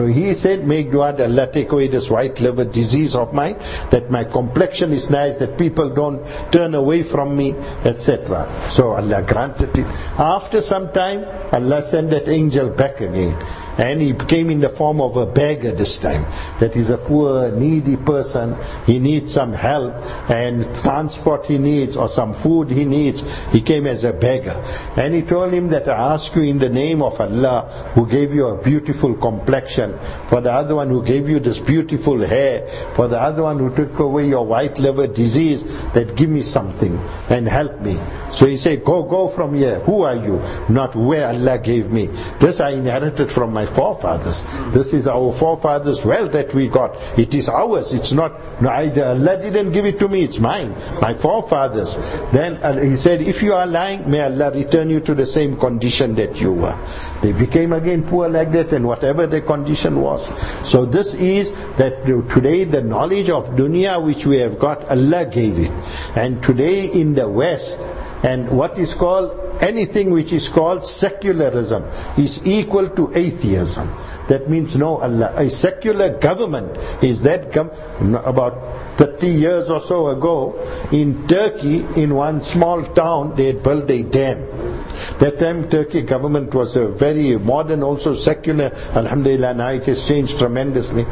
S1: So he said, make dua that Allah take away this white liver disease of mine, that my complexion is nice, that people don't turn away from me, et cetera. So Allah granted it. After some time, Allah sent that angel back again. And he came in the form of a beggar this time. That is a poor, needy person. He needs some help and transport he needs, or some food he needs. He came as a beggar. And he told him that I ask you in the name of Allah, who gave you a beautiful complexion, for the other one who gave you this beautiful hair, for the other one who took away your white liver disease, that give me something and help me. So he said, go, go from here. Who are you? Not where Allah gave me. This I inherited from my forefathers. This is our forefathers' wealth that we got. It is ours. It's not, no, I, Allah didn't give it to me. It's mine. My forefathers. Then uh, he said, if you are lying, may Allah return you to the same condition that you were. They became again poor like that, and whatever their condition was. So this is that today the knowledge of dunya which we have got, Allah gave it. And today in the West, and what is called, anything which is called secularism is equal to atheism. That means no Allah. A secular government is that gov- about thirty years or so ago in Turkey, in one small town, they had built a dam. That time Turkey government was a very modern, also secular. Alhamdulillah, now it has changed tremendously.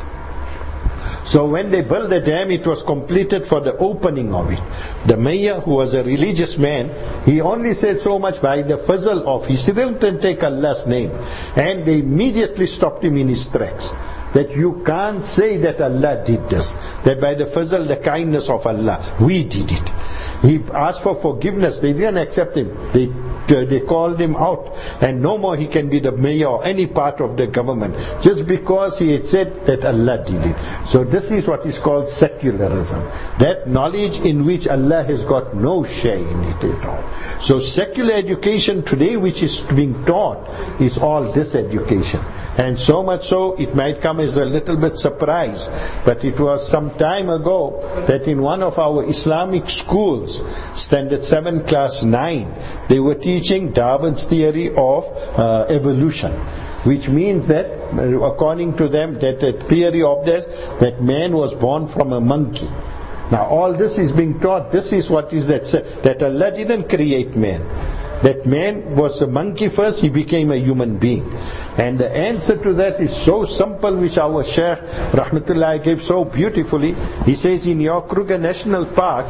S1: So when they built the dam, it was completed for the opening of it. The mayor, who was a religious man, he only said so much by the fuzzle of, he didn't take Allah's name. And they immediately stopped him in his tracks. That you can't say that Allah did this. That by the fuzzle, the kindness of Allah, we did it. He asked for forgiveness. They didn't accept him. They uh, they called him out, and no more he can be the mayor or any part of the government, just because he had said that Allah did it. So this is what is called secularism. That knowledge in which Allah has got no share in it at all. So secular education today which is being taught is all this education. And so much so, it might come as a little bit surprise, but it was some time ago that in one of our Islamic schools, standard seven class nine, they were teaching Darwin's theory of uh, evolution, which means that according to them, that the theory of this, that man was born from a monkey. Now all this is being taught. This is what is that, that Allah didn't create man. That man was a monkey first, he became a human being. And the answer to that is so simple, which our Shaykh Rahmatullah gave so beautifully. He says, in your Kruger National Park,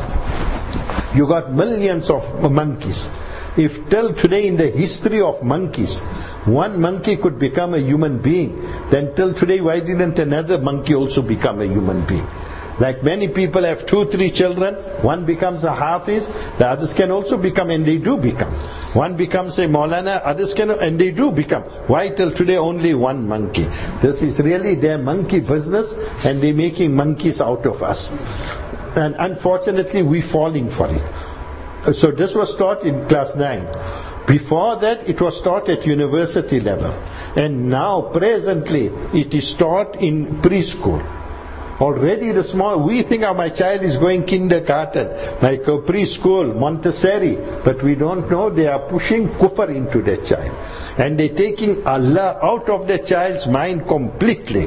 S1: you got millions of monkeys. If till today in the history of monkeys, one monkey could become a human being, then till today why didn't another monkey also become a human being? Like many people have two, three children, one becomes a Hafiz, the others can also become, and they do become. One becomes a Maulana, others can, and they do become. Why till today only one monkey? This is really their monkey business, and they're making monkeys out of us. And unfortunately, we're falling for it. So this was taught in class nine. Before that, it was taught at university level. And now, presently, it is taught in preschool. Already the small, we think oh, my child is going kindergarten, like a preschool, Montessori, but we don't know they are pushing kufr into their child. And they're taking Allah out of the child's mind completely.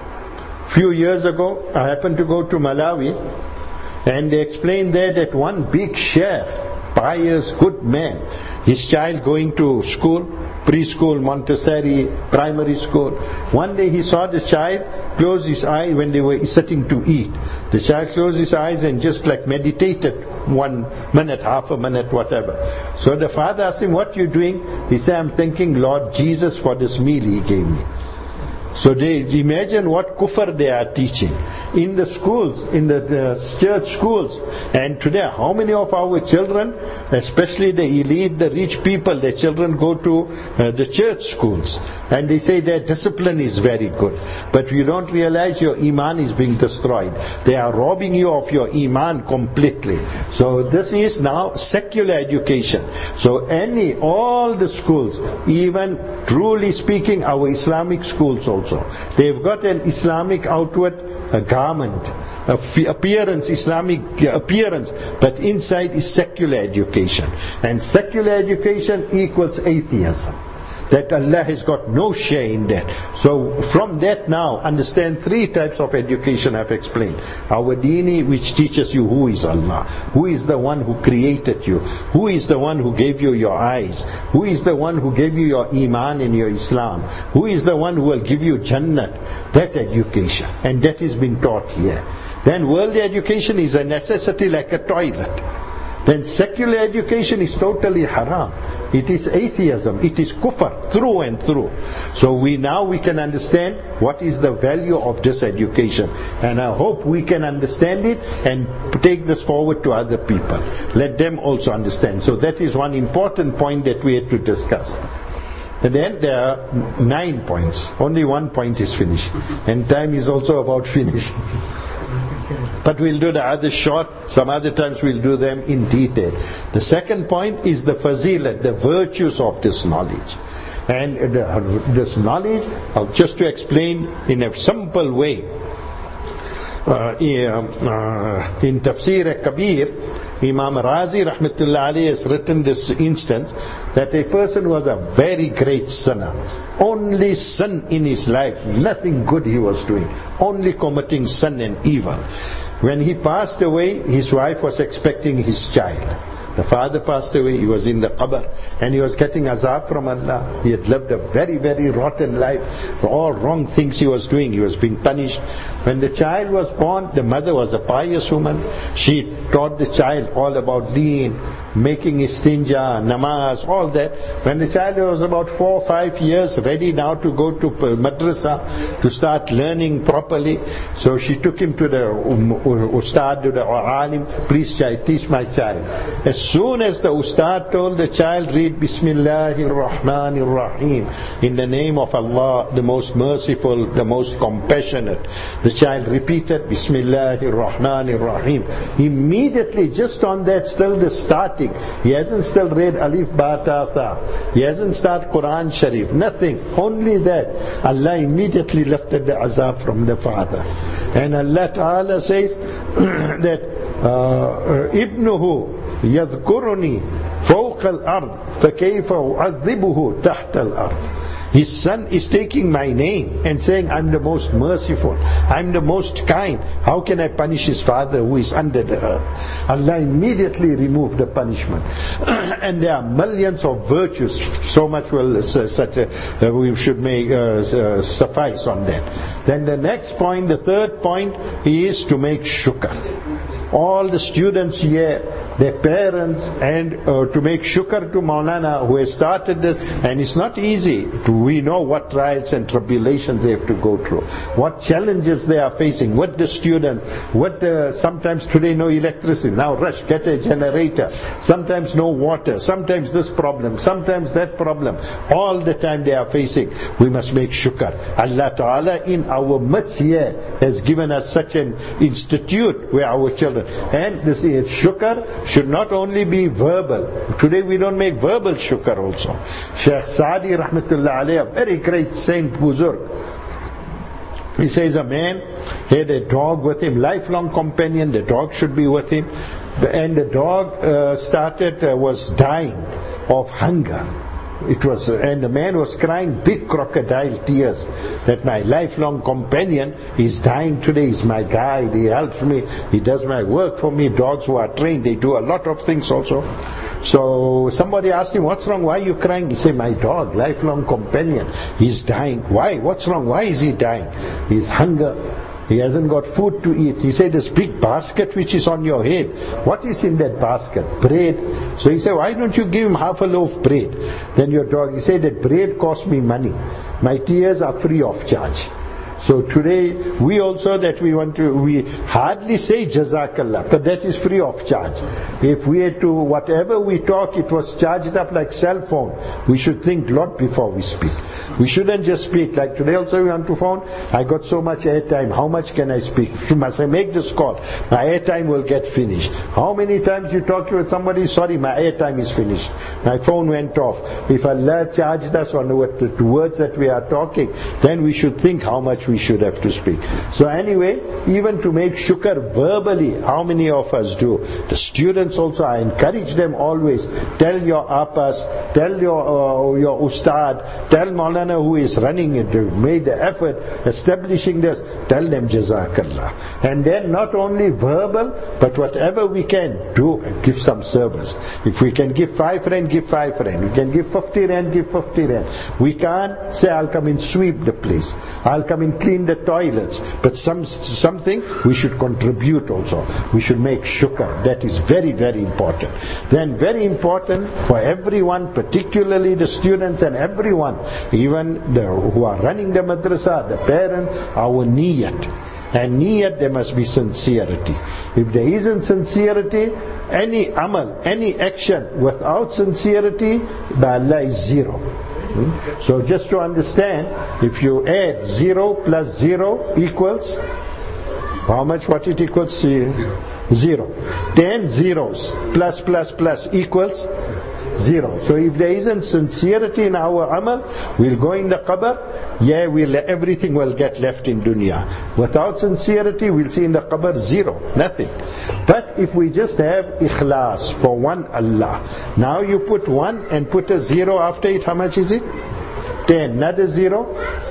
S1: Few years ago, I happened to go to Malawi, and they explained there that one big chef, pious, good man, his child going to school, preschool, Montessori, primary school. One day he saw the child close his eye when they were sitting to eat. The child closed his eyes and just like meditated one minute, half a minute, whatever. So the father asked him, what are you doing? He said, I'm thanking Lord Jesus for this meal he gave me. So they imagine what kufr they are teaching in the schools, in the, the church schools. And today, how many of our children, especially the elite, the rich people, their children go to uh, the church schools, and they say their discipline is very good. But you don't realize your iman is being destroyed. They are robbing you of your iman completely. So this is now secular education. So any, all the schools, even truly speaking, our Islamic schools also, they've got an Islamic outward a garment, a appearance, Islamic appearance, but inside is secular education. And secular education equals atheism. that Allah has got no share in that. So from that now, understand three types of education I've explained. Our Deeni, which teaches you who is Allah, who is the one who created you, who is the one who gave you your eyes, who is the one who gave you your Iman and your Islam, who is the one who will give you Jannat. That education, and that is being taught here. Then worldly education is a necessity like a toilet. Then secular education is totally haram. It is atheism. It is kufr through and through. So we now we can understand what is the value of this education. And I hope we can understand it and take this forward to other people. Let them also understand. So that is one important point that we had to discuss. And then there are nine points. Only one point is finished. And time is also about finished. But we'll do the other short, some other times we'll do them in detail. The second point is the fazilat, the virtues of this knowledge. And this knowledge, just to explain in a simple way, uh, in Tafsir Kabir, Imam Razi Rahmatullah Alayhi has written this instance that a person was a very great sinner. Only sin in his life, nothing good he was doing, only committing sin and evil. When he passed away, his wife was expecting his child. The father passed away, he was in the qabr, and he was getting azab from Allah. He had lived a very, very rotten life. For all wrong things he was doing, he was being punished. When the child was born, the mother was a pious woman. She taught the child all about deen, making istinja, namaz, all that. When the child was about four or five years, ready now to go to madrasa, to start learning properly, so she took him to the ustad, to the alim, please child, teach my child. As soon as the ustad told the child, read Bismillahir Rahmanir Rahim, in the name of Allah, the most merciful, the most compassionate, the child repeated Bismillahir Rahmanir Rahim. Immediately, just on that, still the starting, he hasn't still read Alif Ba Ta Tha, he hasn't started Quran Sharif, nothing, only that. Allah immediately lifted the azab from the father. And Allah Ta'ala says that uh, Ibnuhu يذكرني فوق الأرض فكيف أعذبه تحت الأرض. His son is taking my name and saying, I'm the most merciful, I'm the most kind. How can I punish his father who is under the earth? Allah immediately removed the punishment. And there are millions of virtues. So much will uh, such a, uh, we should make uh, uh, suffice on that. Then the next point, the third point, is to make shukr. All the students here, their parents, and uh, to make shukr to Maulana who has started this. And it's not easy. To, we know what trials and tribulations they have to go through, what challenges they are facing, what the students, what the, sometimes today no electricity, now rush, get a generator, sometimes no water, sometimes this problem, sometimes that problem. All the time they are facing. We must make shukr. Allah Ta'ala in our midst here has given us such an institute where our children, and this is shukr should not only be verbal. Today we don't make verbal shukr also. Shaykh Saadi Rahmatullah Alayhi, a very great saint Buzurg, he says a man had a dog with him, lifelong companion, the dog should be with him, and the dog uh, started, uh, was dying of hunger. It was, and the man was crying big crocodile tears that my lifelong companion is dying today. He's my guide, he helps me, he does my work for me. Dogs who are trained, they do a lot of things also. So somebody asked him, what's wrong, why are you crying? He said, my dog, lifelong companion, he's dying. Why? What's wrong? Why is he dying? He's hunger. He hasn't got food to eat. He said, this big basket which is on your head, what is in that basket? Bread. So he said, why don't you give him half a loaf bread? Then your dog, he said, that bread costs me money. My tears are free of charge. So today, we also that we want to, we hardly say Jazakallah, but that is free of charge. If we had to, whatever we talk, it was charged up like cell phone. We should think a lot before we speak. We shouldn't just speak. Like today also we want to phone, I got so much airtime, how much can I speak? Must I make this call? My airtime will get finished. How many times you talk with somebody, sorry, my airtime is finished. My phone went off. If Allah charged us on the words that we are talking, then we should think how much we we should have to speak. So anyway, even to make shukr verbally, how many of us do? The students also, I encourage them always, tell your appas, tell your uh, your ustad, tell Maulana who is running it, who made the effort establishing this, tell them Jazakallah. And then not only verbal, but whatever we can do, give some service. If we can give five rand, give five rand. We can give fifty rand, give fifty rand. We can't say I'll come and sweep the place, I'll come and clean the toilets, but some something we should contribute also. We should make shukr. That is very, very important. Then very important for everyone, particularly the students and everyone, even the, who are running the madrasa, the parents, our niyat. And niyat, there must be sincerity. If there isn't sincerity, any amal, any action without sincerity, by Allah is zero. Hmm? So just to understand, if you add zero plus zero equals, how much what it equals? Zero. Ten zeros plus plus plus equals zero. So if there isn't sincerity in our amal, we'll go in the qabr, yeah, we'll, everything will get left in dunya. Without sincerity, we'll see in the qabr zero, nothing. But if we just have ikhlas for one Allah, now you put one and put a zero after it, how much is it? Ten. Another zero?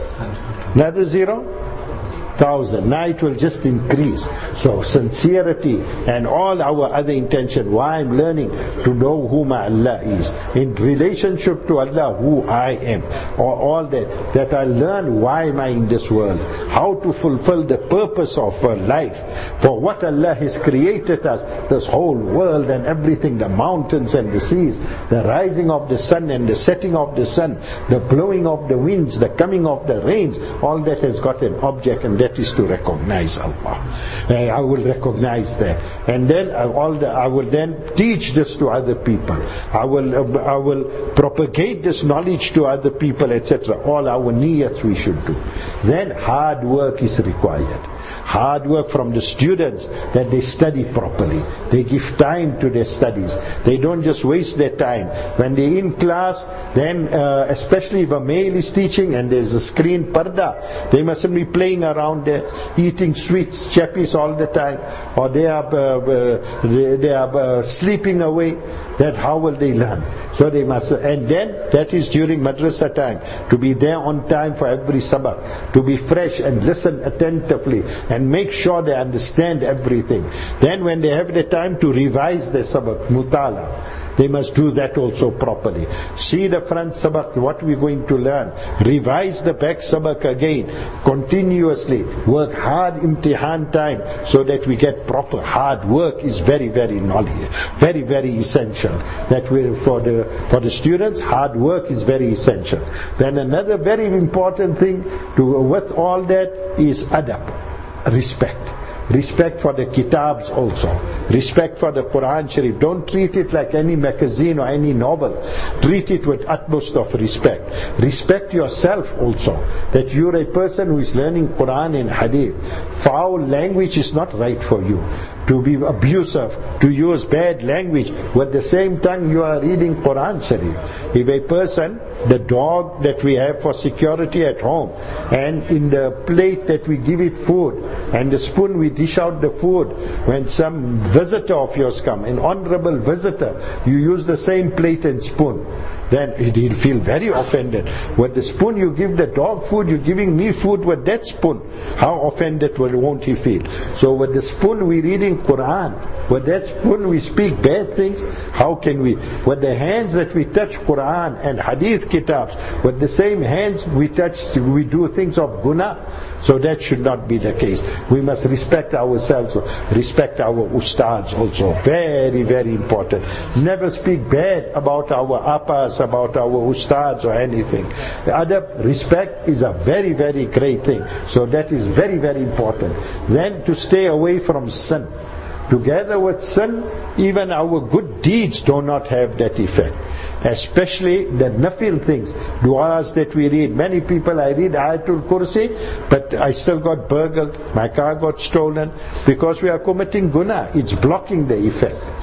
S1: Another zero? Thousand. Now it will just increase. So sincerity and all our other intention, why I'm learning to know who my Allah is, in relationship to Allah, who I am, or all that, that I learn why am I in this world, how to fulfill the purpose of our life, for what Allah has created us, this whole world and everything, the mountains and the seas, the rising of the sun and the setting of the sun, the blowing of the winds, the coming of the rains, all that has got an object, and that is to recognize Allah. Uh, I will recognize that, and then I, all the, I will then teach this to other people. I will uh, I will propagate this knowledge to other people, et cetera. All our niyats we should do. Then hard work is required. Hard work from the students, that they study properly. They give time to their studies. They don't just waste their time. When they're in class, then uh, especially if a male is teaching and there's a screen parda, they mustn't be playing around there, eating sweets, chappies all the time, or they are uh, uh, they, they are uh, sleeping away. That how will they learn? So they must, and then that is during madrasa time, to be there on time for every sabak, to be fresh and listen attentively and make sure they understand everything. Then when they have the time to revise the sabak, mutala, they must do that also properly. See the front sabak, what we're going to learn. Revise the back sabak again, continuously. Work hard imtihan time, so that we get proper. Hard work is very, very knowledge, very, very essential. That we, for the for the students, hard work is very essential. Then another very important thing to with all that is adab, respect. Respect for the kitabs also. Respect for the Quran Sharif. Don't treat it like any magazine or any novel. Treat it with utmost of respect. Respect yourself also, that you're a person who is learning Quran and Hadith. Foul language is not right for you. To be abusive, to use bad language, with the same tongue you are reading Quran Sharif. If a person, the dog that we have for security at home, and in the plate that we give it food, and the spoon we dish out the food, when some visitor of yours come, an honorable visitor, you use the same plate and spoon, then he'll feel very offended. With the spoon you give the dog food, you're giving me food with that spoon. How offended won't he feel? So with the spoon we reading Quran, with that spoon we speak bad things. How can we? With the hands that we touch Quran and Hadith kitabs, with the same hands we touch, we do things of guna. So that should not be the case. We must respect ourselves, respect our ustads also. Very, very important. Never speak bad about our appas, about our ustads or anything. The adab, respect is a very, very great thing. So that is very, very important. Then to stay away from sin. Together with sin, even our good deeds do not have that effect. Especially the nafil things, du'as that we read. Many people, I read Ayatul Kursi, but I still got burgled, my car got stolen, because we are committing guna. It's blocking the effect.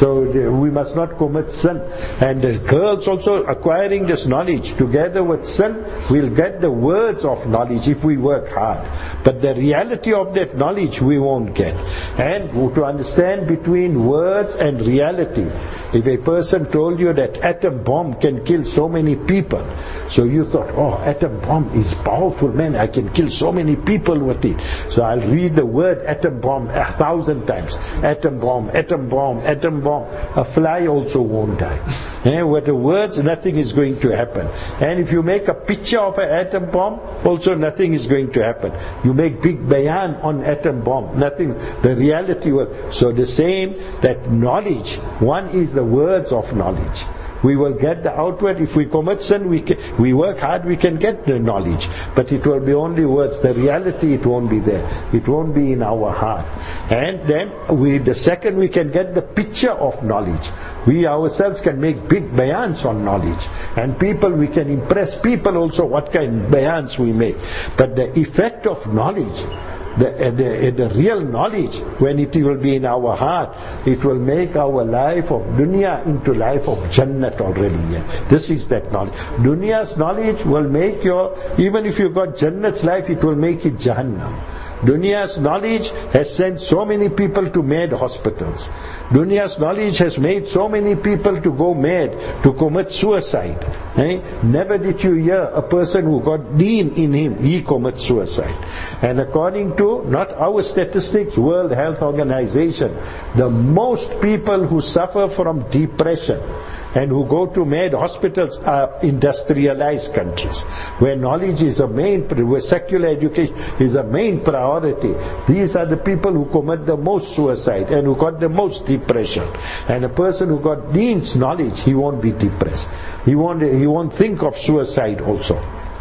S1: So we must not commit sin. And the girls also acquiring this knowledge. Together with sin, we'll get the words of knowledge if we work hard. But the reality of that knowledge we won't get. And to understand between words and reality, if a person told you that atom bomb can kill so many people, so you thought, oh, atom bomb is powerful, man, I can kill so many people with it. So I'll read the word atom bomb a thousand times. Atom bomb, atom bomb, atom bomb. A fly also won't die. Eh, with the words, nothing is going to happen. And if you make a picture of an atom bomb, also nothing is going to happen. You make big bayan on atom bomb, nothing, the reality will. So the same, that knowledge, one is the words of knowledge. We will get the outward. If we commit sin, we can, we work hard, we can get the knowledge. But it will be only words. The reality, it won't be there. It won't be in our heart. And then, we, the second, we can get the picture of knowledge. We ourselves can make big bayans on knowledge. And people, we can impress people also what kind of bayans we make. But the effect of knowledge, The, the, the real knowledge, when it will be in our heart, it will make our life of dunya into life of Jannat already. Yeah. This is that knowledge. Dunya's knowledge will make your, even if you got Jannat's life, it will make it Jahannam. Dunya's knowledge has sent so many people to mad hospitals. Dunya's knowledge has made so many people to go mad, to commit suicide. Eh? Never did you hear a person who got deen in him, he commits suicide. And according to, not our statistics, World Health Organization, the most people who suffer from depression and who go to mad hospitals are industrialized countries, where knowledge is a main, where secular education is a main priority. These are the people who commit the most suicide and who got the most depression. And a person who got Deen's knowledge, he won't be depressed. He won't, he won't think of suicide also.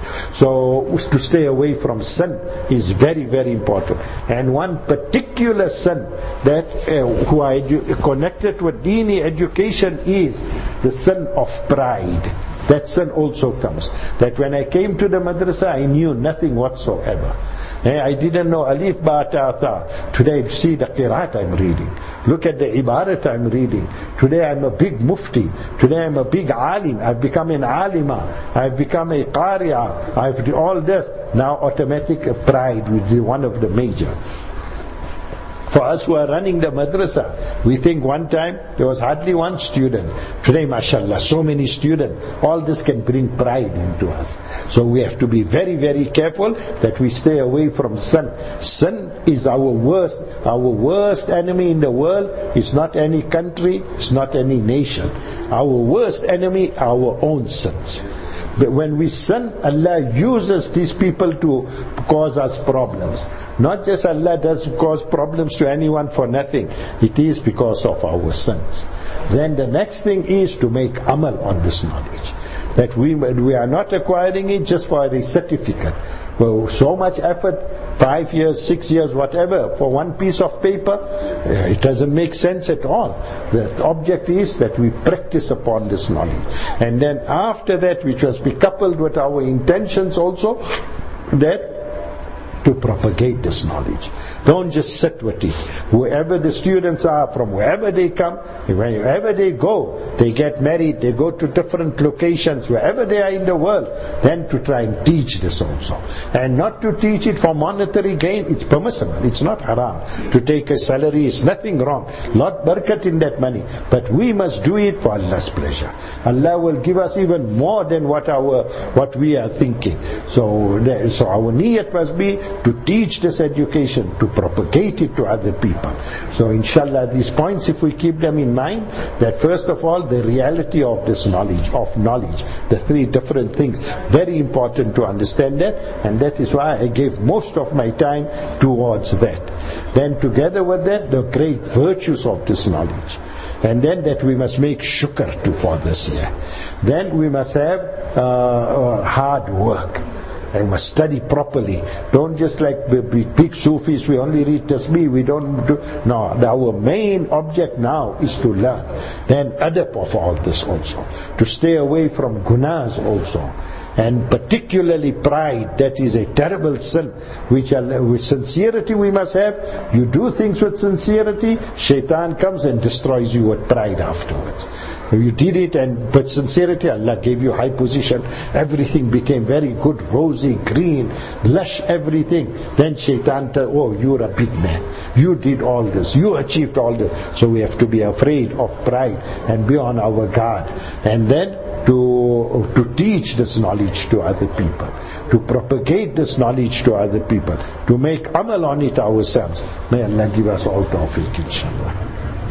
S1: So to stay away from sin is very, very important. And one particular sin that uh, who are edu- connected with Deeni education is the sin of pride. That sin also comes. That when I came to the madrasa, I knew nothing whatsoever. Eh, I didn't know Alif Ba Ta Tha. Today, see the Qiraat I'm reading. Look at the Ibarat I'm reading. Today I'm a big mufti. Today I'm a big alim. I've become an alima. I've become a qari'a. I've done all this. Now automatic pride is one of the major. For us who are running the madrasa, we think one time there was hardly one student. Today, mashallah, so many students. All this can bring pride into us. So we have to be very, very careful that we stay away from sin. Sin is our worst, our worst enemy in the world. It's not any country, it's not any nation. Our worst enemy are our own sins. But when we sin, Allah uses these people to cause us problems. Not just Allah does cause problems to anyone for nothing. It is because of our sins. Then the next thing is to make amal on this knowledge. That we, we are not acquiring it just for a certificate. Well, so much effort, five years, six years, whatever, for one piece of paper, it doesn't make sense at all. The object is that we practice upon this knowledge. And then after that, which was be coupled with our intentions also, that to propagate this knowledge. Don't just sit with it. Whoever the students are, from wherever they come, wherever they go, they get married, they go to different locations, wherever they are in the world, then to try and teach this also. And not to teach it for monetary gain, it's permissible, it's not haram. To take a salary is nothing wrong. Lot barakat in that money. But we must do it for Allah's pleasure. Allah will give us even more than what our what we are thinking. So, so our niyat must be to teach this education, to propagate it to other people. So inshallah, these points, if we keep them in mind, that first of all, the reality of this knowledge, of knowledge, the three different things, very important to understand that, and that is why I gave most of my time towards that. Then together with that, the great virtues of this knowledge. And then that we must make shukr to for this year. Then we must have uh, uh, hard work. I must study properly. Don't just like big, big Sufis, we only read tasbih, we don't do. No, our main object now is to learn. Then adab of all this also. To stay away from gunas also. And particularly pride, that is a terrible sin, which with sincerity we must have. You do things with sincerity, shaitan comes and destroys you with pride afterwards. If you did it and with sincerity, Allah gave you high position, everything became very good, rosy, green, lush, everything. Then shaitan tells, oh, you're a big man, you did all this, you achieved all this. So we have to be afraid of pride and be on our guard. And then to to teach this knowledge to other people, to propagate this knowledge to other people, to make amal on it ourselves. May Allah give us all tawfiq, inshallah.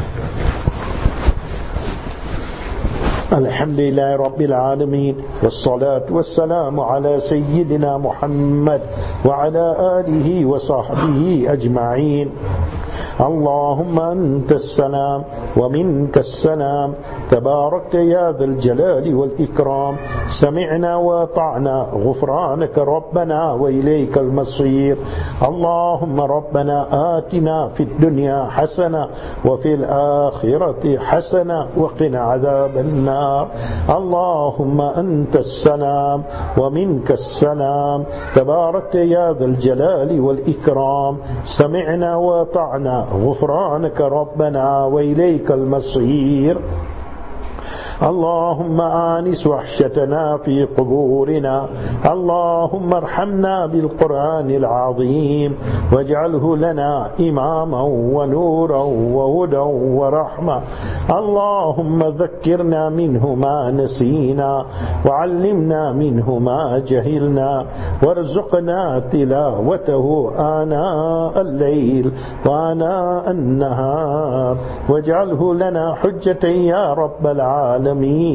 S1: الحمد لله رب العالمين والصلاة والسلام على سيدنا محمد وعلى آله وصحبه أجمعين. اللهم أنت السلام ومنك السلام تباركت يا ذا الجلال والإكرام. سمعنا وأطعنا غفرانك ربنا وإليك المصير. اللهم ربنا آتنا في الدنيا حسنة وفي الآخرة حسنة وقنا عذاب النار. اللهم أنت السلام ومنك السلام تباركت يا ذا الجلال والإكرام. سمعنا وأطعنا غفرانك ربنا وإليك المصير. اللهم آنس وحشتنا في قبورنا. اللهم ارحمنا بالقرآن العظيم واجعله لنا إماما ونورا وهدى ورحمة. اللهم ذكرنا منه ما نسينا وعلمنا منه ما جهلنا وارزقنا تلاوته آناء الليل وآناء النهار واجعله لنا حجة يا رب العالمين.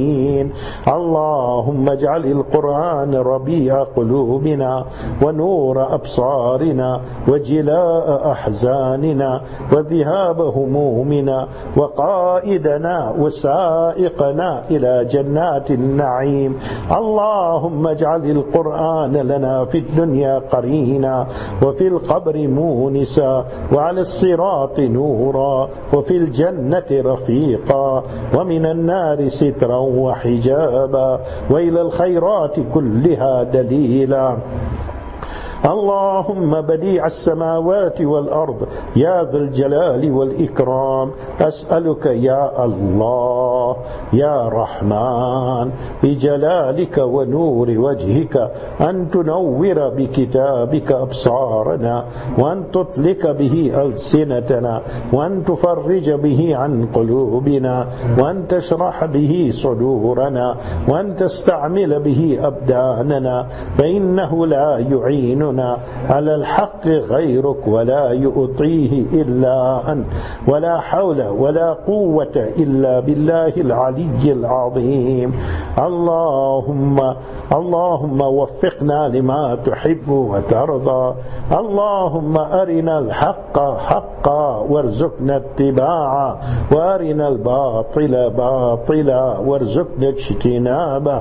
S1: اللهم اجعل القرآن ربيع قلوبنا ونور أبصارنا وجلاء أحزاننا وذهاب همومنا وقائدنا وسائقنا إلى جنات النعيم. اللهم اجعل القرآن لنا في الدنيا قرينا وفي القبر مونسا وعلى الصراط نورا وفي الجنة رفيقا ومن النار سترا وحجابا وإلى الخيرات كلها دليلا. اللهم بديع السماوات والأرض يا ذا الجلال والإكرام أسألك يا الله يا رحمن بجلالك ونور وجهك أن تنور بكتابك أبصارنا وأن تطلق به ألسنتنا وأن تفرج به عن قلوبنا وأن تشرح به صدورنا وأن تستعمل به أبداننا فإنه لا يعيننا على الحق غيرك ولا يؤطيه إلا أنت ولا حول ولا قوة إلا بالله العلي العظيم. اللهم اللهم وفقنا لما تحب وترضى. اللهم أرنا الحق حقا وارزقنا اتباعه وأرنا الباطل باطلا وارزقنا اجتنابه.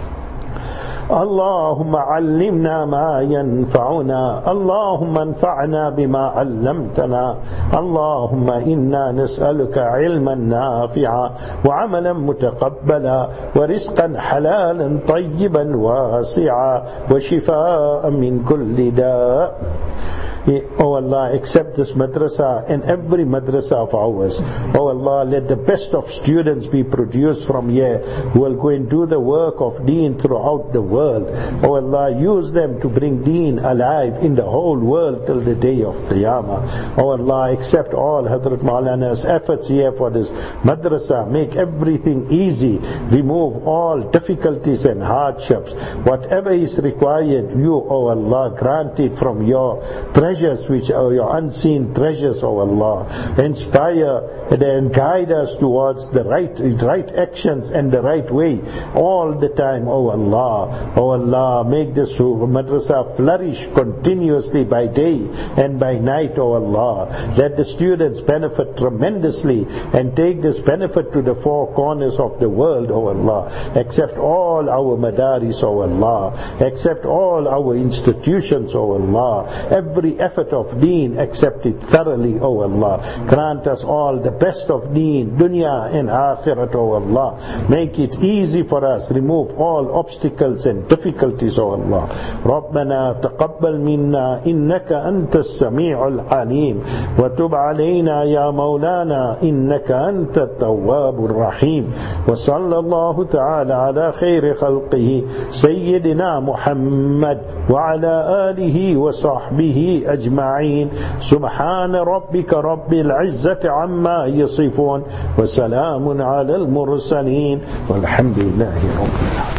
S1: اللهم علمنا ما ينفعنا. اللهم انفعنا بما علمتنا. اللهم إنا نسألك علما نافعا وعملا متقبلا ورزقا حلالا طيبا واسعا وشفاء من كل داء. Oh Allah, accept this madrasa and every madrasa of ours. Oh Allah, let the best of students be produced from here who will go and do the work of deen throughout the world. Oh Allah, use them to bring deen alive in the whole world till the day of Qiyamah. Oh Allah, accept all Hazrat Maulana's efforts here for this madrasa. Make everything easy. Remove all difficulties and hardships. Whatever is required, you, oh Allah, grant it from your treasures, which are your unseen treasures, O Allah. Inspire and guide us towards the right right actions and the right way all the time, O Allah. O Allah, make this madrasa flourish continuously by day and by night, O Allah. Let the students benefit tremendously and take this benefit to the four corners of the world, O Allah. Accept all our madaris, O Allah. Accept all our institutions, O Allah. Every any effort of deen, accept it thoroughly, O Allah. Grant us all the best of deen, dunya and akhirat, O Allah. Make it easy for us. Remove all obstacles and difficulties, O Allah. ربنا تقبل منا إنك أنت السميع العليم وتب علينا يا مولانا إنك أنت التواب الرحيم. وصلى الله تعالى على خير خلقه سيدنا محمد وعلى آله وصحبه أجمعين. سبحان ربك رب العزة عما يصفون وسلام على المرسلين والحمد لله رب العالمين.